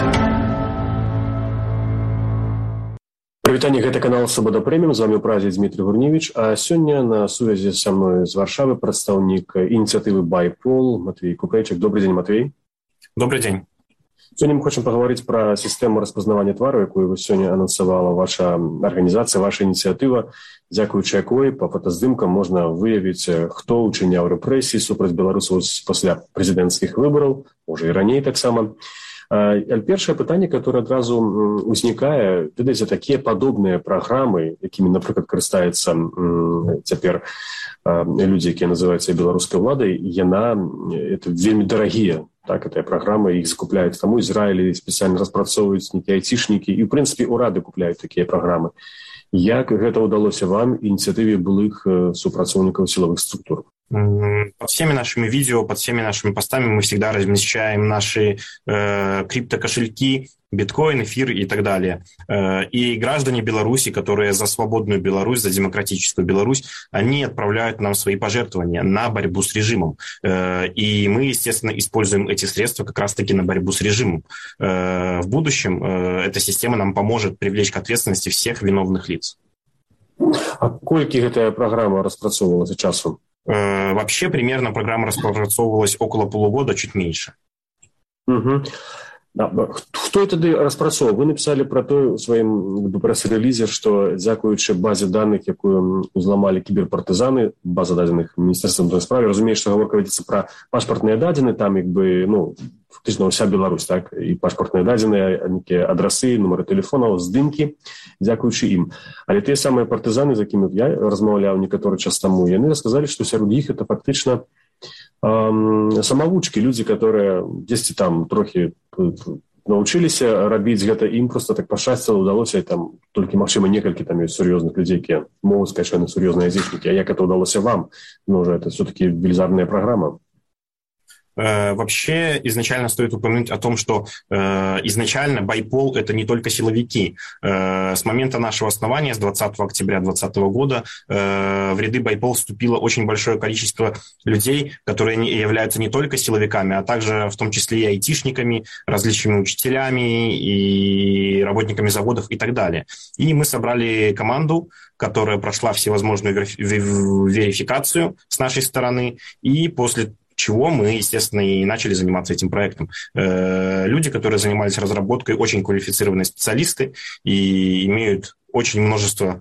Прывітанне, гэта канал «Свабода Прэміум», з вами ў празе Дмітрий Гурневич, а сёння на сувязі са мной з Варшавы прадстаўнік ініцыятывы BIPOL Матвей Купрэйчык. Добрый дзень, Матвей. Добрый дзень. Сёння мы хочам паговорыць пра сістэму распазнавання твару, якую вы сёння анансавала ваша арганізацыя, ваша ініцыятыва, дзякуючы якой па фотаздымкам можна выявіць, хто учыняў рэпрэсіі супраць беларусаў пасля прэзідэнцкіх выбараў, можа і раней таксама. Першае пытанне, которое адразу узнікае, ведаеце, такія падобныя праграмы, якімі, напрыклад, карыстаюцца цяпер людзі, якія называюцца беларускай уладай, это вельмі дарагія. Так, гэтыя праграмы, іх закупляюць там у Ізраілі, спецыяльна распрацоўваюць нейкія айцішнікі, і, ў прынцыпе, урады купляюць такія праграмы. Як гэта ўдалося вам, ініцыятыве былых супрацоўнікаў сілавых структур? Под всеми нашими видео, под всеми нашими постами мы всегда размещаем наши криптокошельки, биткоин, эфир и так далее. И граждане Беларуси, которые за свободную Беларусь, за демократическую Беларусь, они отправляют нам свои пожертвования на борьбу с режимом. И мы, естественно, используем эти средства как раз-таки на борьбу с режимом. В будущем эта система нам поможет привлечь к ответственности всех виновных лиц. А колькі гэтая праграма распрацоўвалася часу? Вообще, примерно программа распрацоўвалась около полугода, чуть меньше. Угу. Хто тады распрацоўваў? Вы написали про то ў сваім прэс-рэлізе, што дзякуючы базе даных, якую узламалі кіберпартызаны, база дадзеных Міністэрства ўнутраных спраў, разумею, што гаворка вядзецца пра пашпартныя дадзены, там фактычна ўся Беларусь, так, і пашпартныя дадзеныя, нейкія адрасы, нумары тэлефонаў, здымкі, дзякуючы ім. Але тыя самыя партызаны, з якімі я размаўляў некаторы час таму, яны расказалі, што сярод іх это фактычна самавучкі, людзі, которые дзесьці там трохі научыліся рабіць гэта, ім просто так пашчасціла, удалося, і там толькі, магчыма, некалькі там ёсць сур'ёзных людзей, якія могуць сказаць, што яны сур'ёзныя айцішнікі. А як это удалося вам? Это все-таки велизарная программа. Вообще, изначально стоит упомянуть о том, что изначально BIPOL – это не только силовики. С момента нашего основания, с 20 октября 2020 года, в ряды BIPOL вступило очень большое количество людей, которые являются не только силовиками, а также в том числе и айтишниками, различными учителями и работниками заводов и так далее. И мы собрали команду, которая прошла всевозможную верификацию с нашей стороны, и после чего мы, естественно, и начали заниматься этим проектом. Люди, которые занимались разработкой, очень квалифицированные специалисты и имеют очень множество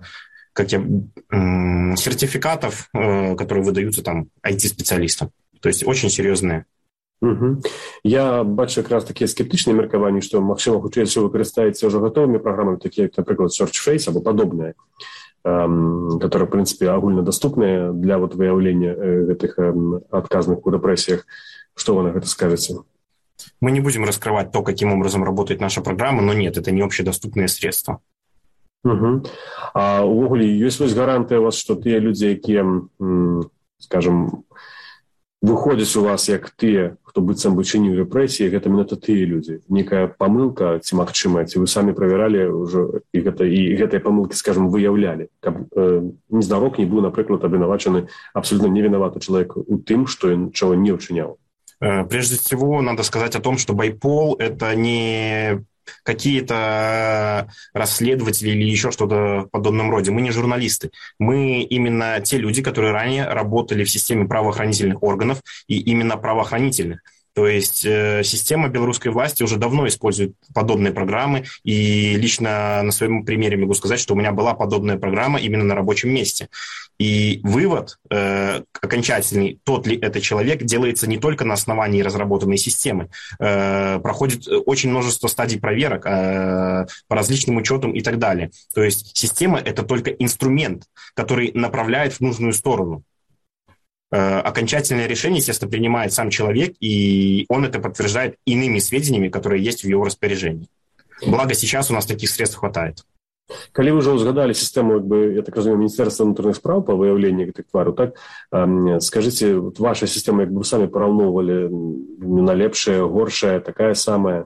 сертификатов, которые выдаются там IT-специалистам. То есть очень серьезные. Угу. Я бачу якраз такі скептычныя меркаванні, што, магчыма, хутчэй усё выкарыстаецца ўжо гатовымі праграмамі, такія, як, напрыклад, SearchFace або падобныя, которые, в принципе, агульнадаступныя для выяўлення гэтых адказных у рэпрэсіях. Что вы на это скажете? Мы не будем раскрывать то, каким образом работает наша программа, но нет, это не общедоступные средства. Угу. А увогуле, ёсць вось гарантыя у вас, што тыя людзі, якія, скажем, выходзяць у вас як тыя, хто быццам бы чыніў рэпрэсіі, гэта менавіта тыя людзі. Некая памылка, ці магчыма, ці вы самі правяралі ўжо і гэтыя памылкі, скажем, выяўлялі, каб незнарок не быў, напрыклад, абвінавачаны абсолютно невінаваты чалавек у тым, што ён чаго не ўчыняў. Прежде всего, надо сказать о том, что BIPOL – это не какие-то расследователи или еще что-то в подобном роде. Мы не журналисты. Мы именно те люди, которые ранее работали в системе правоохранительных органов и именно правоохранительных. То есть система белорусской власти уже давно использует подобные программы, и лично на своем примере могу сказать, что у меня была подобная программа именно на рабочем месте. И вывод окончательный, тот ли это человек, делается не только на основании разработанной системы. Проходит очень множество стадий проверок по различным учетам и так далее. То есть система – это только инструмент, который направляет в нужную сторону. Окончательное решение, естественно, принимает сам человек, и он это подтверждает иными сведениями, которые есть в его распоряжении. Благо, сейчас у нас таких средств хватает. Калі вы ўжо узгадалі сістэму, я так разумею, Міністэрства ўнутраных спраў па выяўленні гэтых твараў, так скажыце, ваша сістэма, як бы вы самі параўноўвалі, на лепшая, горшая, такая самая?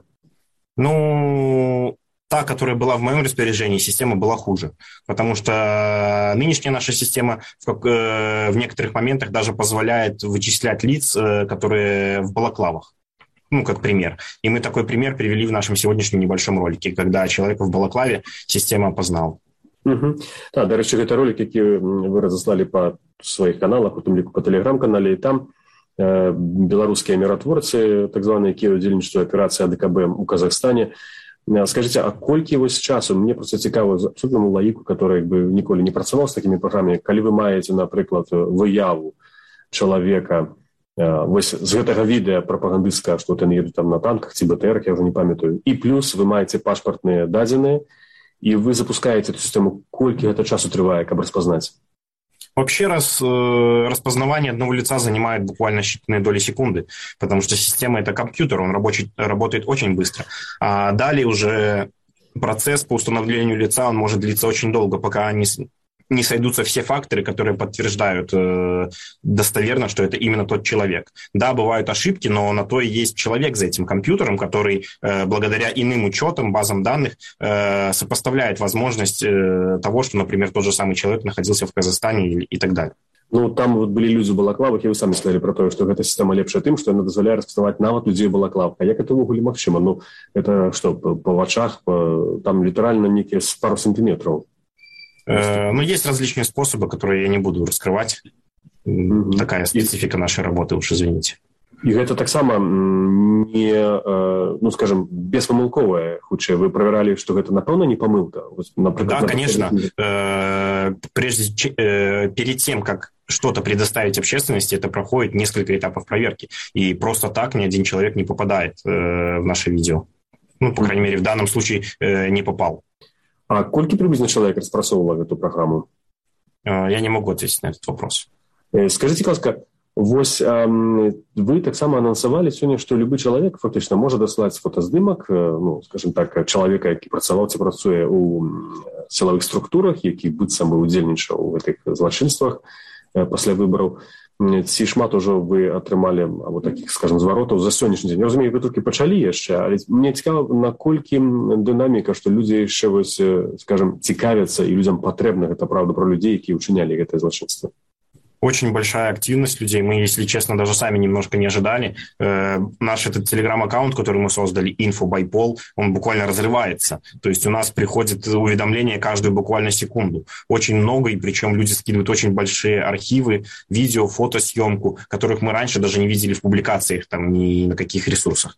Та, которая была в моем распоряжении, система была хуже. Потому что нынешняя наша система в некоторых моментах даже позволяет вычислять лиц, которые в балаклавах. Как пример. И мы такой пример привели в нашем сегодняшнем небольшом ролике, когда человека в балаклаве система опознала. Да, до речі, гэта ролик, які вы разослали по своих каналах, у тым ліку по телеграм-канале, і там беларускія міратворцы, так званыя, якія ўдзельнічаюць у аперацыі АДКБ у Казахстане. Скажите, а колькі вось часу, мне просто цікаво, абсолютному лаіку, который ніколі не працаваў з такімі праграмамі, калі вы маеце, напрыклад, выяву чалавека вось з гэтага відэа прапагандысцкага, што ён еду там на танках ці БТР, я ўжо не памятаю, і плюс вы маеце пашпартныя дадзеныя, і вы запускаеце эту сістэму, колькі гэта часу трывае, каб распазнаць? Вообще распознавание одного лица занимает буквально считанные доли секунды, потому что система – это компьютер, он работает очень быстро. А далее уже процесс по установлению лица, он может длиться очень долго, пока не сойдутся все факторы, которые подтверждают достоверно, что это именно тот человек. Да, бывают ошибки, но на то и есть человек за этим компьютером, который благодаря иным учетам, базам данных сопоставляет возможность того, что, например, тот же самый человек находился в Казахстане и так далее. Там вот были люди в балаклавах, и вы сами сказали про то, что эта система лепшая тем, что она позволяет распознавать нават людей в балаклавах. А як это вогуле магчыма? Это что, по вачах, там литерально некие пару сантиметров? Есть различные способы, которые я не буду раскрывать. Такая специфика нашей работы, уж извините. И это так само не, скажем, беспомылковое худшее. Вы проверяли, что это, напевно, не помылка? Да, конечно. Перед тем, как что-то предоставить общественности, это проходит несколько этапов проверки. И просто так ни один человек не попадает в наше видео. По крайней мере, в данном случае не попал. А колькі приблизно человек распрацоўвала эту программу? Я не могу ответить на этот вопрос. Скажите, ласка, вось вы таксама анансавалі сёння, што любы чалавек фактычна можа даслаць фотаздымак, скажем так, чалавека, які працаваў ці працуе ў сілавых структурах, які быццам бы ўдзельнічаў у гэтых злачынствах пасля выбараў. Ці шмат ужо вы атрымалі або такіх, скажем, зваротаў за сённяшні дзень? Я разумею, вы толькі пачалі яшчэ, але мне цікава, наколькі дынаміка, што людзі яшчэ вось, скажем, цікавяцца і людзям патрэбна гэта праўда пра людзей, якія ўчынялі гэтае злачынства. Очень большая активность людей. Мы, если честно, даже сами немножко не ожидали. Наш этот телеграм-аккаунт, который мы создали, InfoByPol, он буквально разрывается. То есть у нас приходит уведомление каждую буквально секунду. Очень много, и причем люди скидывают очень большие архивы, видео, фотосъемку, которых мы раньше даже не видели в публикациях, там, ни на каких ресурсах.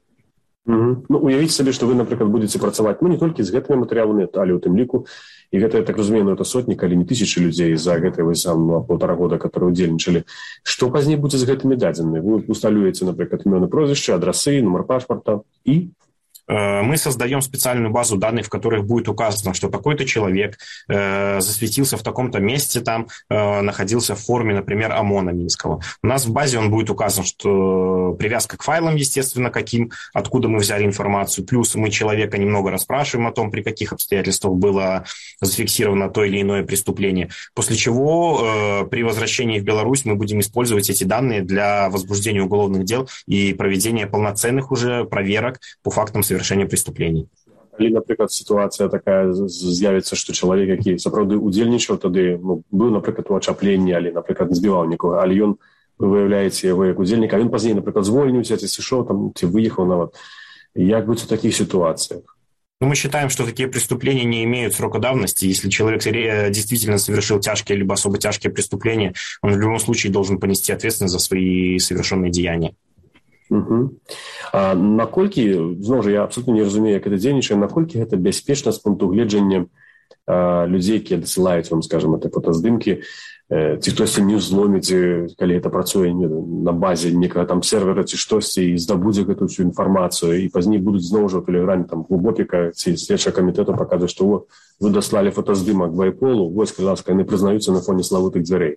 Уявіце сабе, што вы, напрыклад, будзеце працаваць не толькі з гэтымі матэрыяламі, але ў тым ліку, і гэта, я так разумею, это сотні, калі не тысячы людзей за гэтыя полтора года, которые удзельнічалі. Што пазней будзе з гэтымі дадзенымі? Вы усталюеце, напрыклад, імёны, прозвішчы, адрасы, нумар пашпарта і... Мы создаем специальную базу данных, в которых будет указано, что такой-то человек засветился в таком-то месте, там находился в форме, например, ОМОНа Минского. У нас в базе он будет указан, что привязка к файлам, естественно, каким, откуда мы взяли информацию. Плюс мы человека немного расспрашиваем о том, при каких обстоятельствах было зафиксировано то или иное преступление. После чего при возвращении в Беларусь мы будем использовать эти данные для возбуждения уголовных дел и проведения полноценных уже проверок по фактам совершения преступлений. Калі, напрыклад, сітуацыя такая з'явіцца, што чалавек, які сапраўды удзельнічаў тады, быў, напрыклад, у ачапленні, але, напрыклад, не збіваў нікога, але ён, вы выяўляеце яго як удзельніка, а ён пазней, напрыклад, звольніўся, ці сышоў, там, ці выехаў нават. Як быць у такіх сітуацыях? Но мы считаем, что такие преступления не имеют срока давности. Если человек действительно совершил тяжкие либо особо тяжкие преступления, он в любом случае должен понести ответственность за свои совершенные деяния. Угу. А наколькі, зноў жа, я абсолютно не разумею, як гэта дзейнічае, наколькі гэта бяспечна з пункту гледжання людзей, якія дасылаюць вам, скажем, это фотаздымкі, ці хтосьці не ўзломіць, калі гэта працуе на базе некага там сервера ці штосьці, і здабудзе гэту всю інфармацыю, і пазней будуць зноў жа ў тэлеграме там глубокіка ці следчага камітэту паказваць, што вы даслалі фотаздымак байполу, вось, калі ласка, яны прызнаюцца на фоне славутых дзвярэй.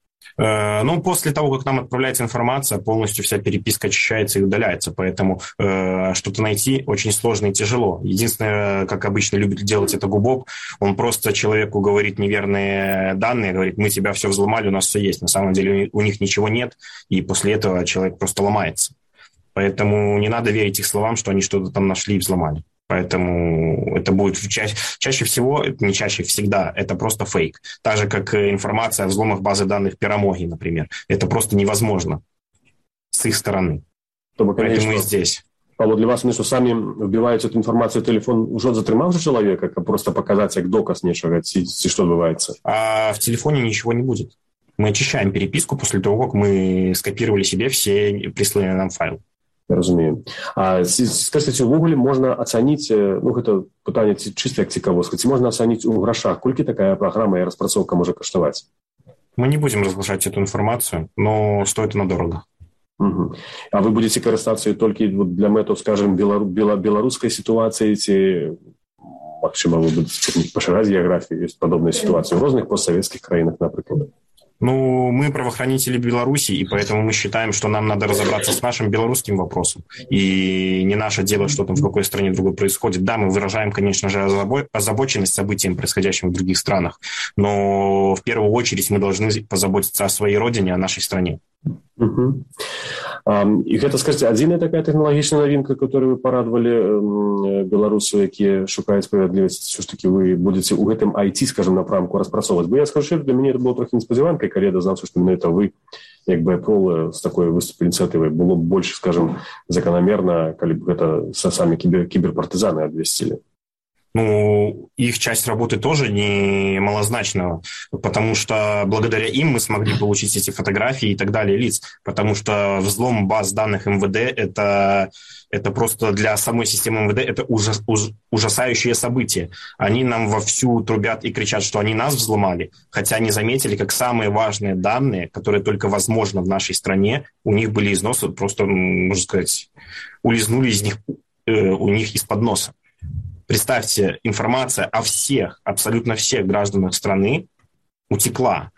Ну, после того, как нам отправляется информация, полностью вся переписка очищается и удаляется, поэтому что-то найти очень сложно и тяжело. Единственное, как обычно любит делать это Губоб, он просто человеку говорит неверные данные, говорит, мы тебя все взломали, у нас все есть. На самом деле у них ничего нет, и после этого человек просто ломается. Поэтому не надо верить их словам, что они что-то там нашли и взломали. Поэтому это будет чаще всего, не чаще, всегда, это просто фейк. Так же, как информация о взломах базы данных Перамоги, например. Это просто невозможно с их стороны. Поэтому и здесь. Павло, для вас, что сами вбивают эту информацию в телефон, уже затрымавши человека, как просто показать как доказ нечего, что отбывается? А в телефоне ничего не будет. Мы очищаем переписку после того, как мы скопировали себе все присланные нам файлы. Разумею. А скажите, увогуле можна ацаніць, ну гэта пытанне чыста як цікавостка, ці можна ацаніць у грашах, колькі такая праграма и распрацоўка можа каштаваць? Мы не будем разглашать эту информацию, но стоит она дорого. Угу. А вы будете карыстацца толькі для мэтаў, скажем, беларускай ситуации, ці магчыма вы будете пашыраць геаграфію, ёсць падобныя ситуации в розных постсоветских краінах, напрыклад? Ну, мы правоохранители Беларуси, и поэтому мы считаем, что нам надо разобраться с нашим белорусским вопросом. И не наше дело, что там в какой стране другой происходит. Да, мы выражаем, конечно же, озабоченность событиями, происходящими в других странах, но в первую очередь мы должны позаботиться о своей родине, о нашей стране. Угу. І гэта, скажите, адзіная такая тэхналагічная навінка, которую вы парадавалі беларусу, якія шукаюць справядлівасць, все ж таки вы будете ў гэтым IT, скажем, напрамку распрацоўваць. Бо я скажу, для мяне это было трохи неспадзяванкай, калі я дазнаўся, што менавіта вы, як Байпол, з такой выступу ініцыятывай, было б больш, скажем, закономерно, калі б гэта самі кіберпартызаны абвясцілі. Ну, их часть работы тоже не малозначна, потому что благодаря им мы смогли получить эти фотографии и так далее лиц, потому что взлом баз данных МВД это просто для самой системы МВД это ужасающее событие. Они нам вовсю трубят и кричат, что они нас взломали, хотя они заметили, как самые важные данные, которые только возможно в нашей стране, у них были износы, просто, можно сказать, улизнули из них, у них из-под носа. Представьте, информация о всех, абсолютно всех гражданах страны утекла.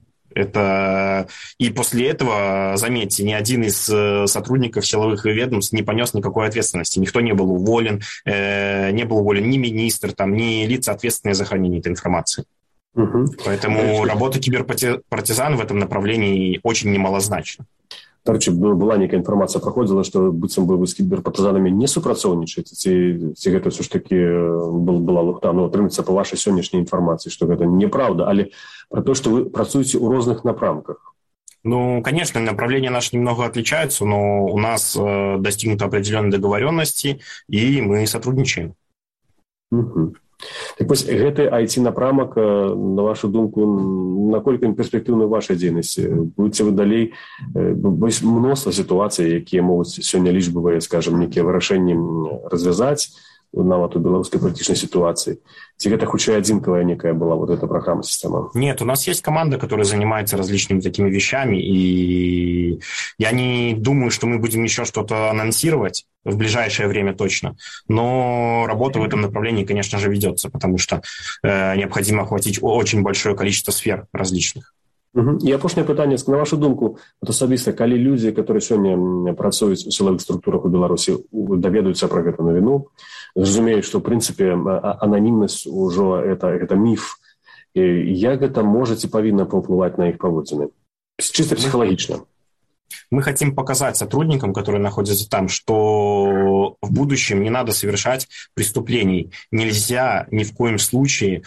И после этого, заметьте, ни один из сотрудников силовых ведомств не понес никакой ответственности. Никто не был уволен, ни министр, ни лица, ответственные за хранение этой информации. Угу. Поэтому работа киберпартизан в этом направлении очень немалозначна. Короче, была некая информация проходила, что быццам бы вы с киберпартизанами не супрацоўнічаеце, ці гэта все ж таки была лухта, ну, атрымаецца по вашей сённяшняй информации, что это неправда, але про то, что вы працуеце ў розных напрамках. Ну, конечно, направления наши немного отличаются, но у нас достигнуты определенные договоренности, и мы сотрудничаем. Угу. Так вось, гэты IT-напрамак, на вашу думку, наколькі ён перспектыўны ў вашай дзейнасці? Будзеце вы далей, ёсць мноства сітуацый, якія могуць сёння лічбавыя, скажем, некія вырашэнні развязаць, нават у беларускай палітычнай ситуации. Ці гэта хутчэй адзінкавая некая была вот эта программа, система? Нет, у нас есть команда, которая занимается различными такими вещами, и я не думаю, что мы будем еще что-то анонсировать в ближайшее время точно, но работа в этом направлении, конечно же, ведется, потому что необходимо охватить очень большое количество сфер различных. І апошняе пытанне, на вашу думку, вот асабіста, калі людзі, которые сёння працуюць у сілавых структурах у Беларусі, даведаюцца пра гэту навіну, зразумеюць, што, ў прынцыпе, ананімнасць ужо это міф, як гэта можа ці павінна паўплываць на іх паводзіны? Чисто психологично. Мы хотим показать сотрудникам, которые находятся там, что в будущем не надо совершать преступлений. Нельзя ни в коем случае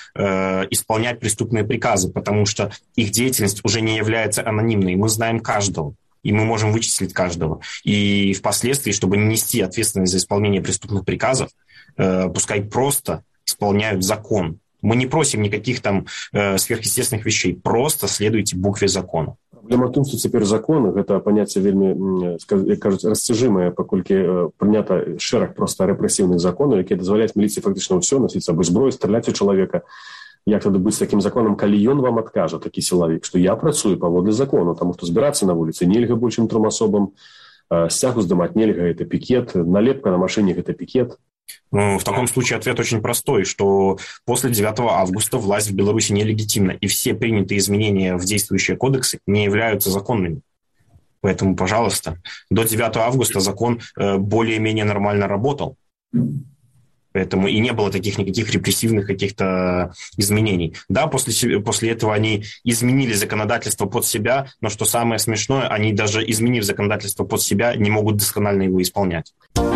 исполнять преступные приказы, потому что их деятельность уже не является анонимной. Мы знаем каждого. и мы можем вычислить каждого. И впоследствии, чтобы не нести ответственность за исполнение преступных приказов, пускай просто исполняют закон. Мы не просим никаких там сверхъестественных вещей, просто следуйте букве закона. Праблема ў тым, што цяпер закон, гэта паняцце вельмі, кажуць, расцяжымае, паколькі прынята шэраг проста рэпрэсіўных законаў, якія дазваляюць міліцыі фактычна ўсё, насіць сабой зброю, страляць у чалавека. Як тады быць з такім законам, калі ён вам адкажа, такі сілавік, што я працую паводле закону, таму што збірацца на вуліцы нельга больш чым 3 асобам, сцягу здымаць нельга, гэта пікет, налепка на машыне гэта пікет. Ну, в таком случае ответ очень простой, что после 9 августа власть в Беларуси нелегитимна, и все принятые изменения в действующие кодексы не являются законными. Поэтому, пожалуйста, до 9 августа закон более-менее нормально работал. Поэтому и не было таких никаких репрессивных каких-то изменений. Да, после этого они изменили законодательство под себя, но что самое смешное, они даже изменив законодательство под себя, не могут досконально его исполнять.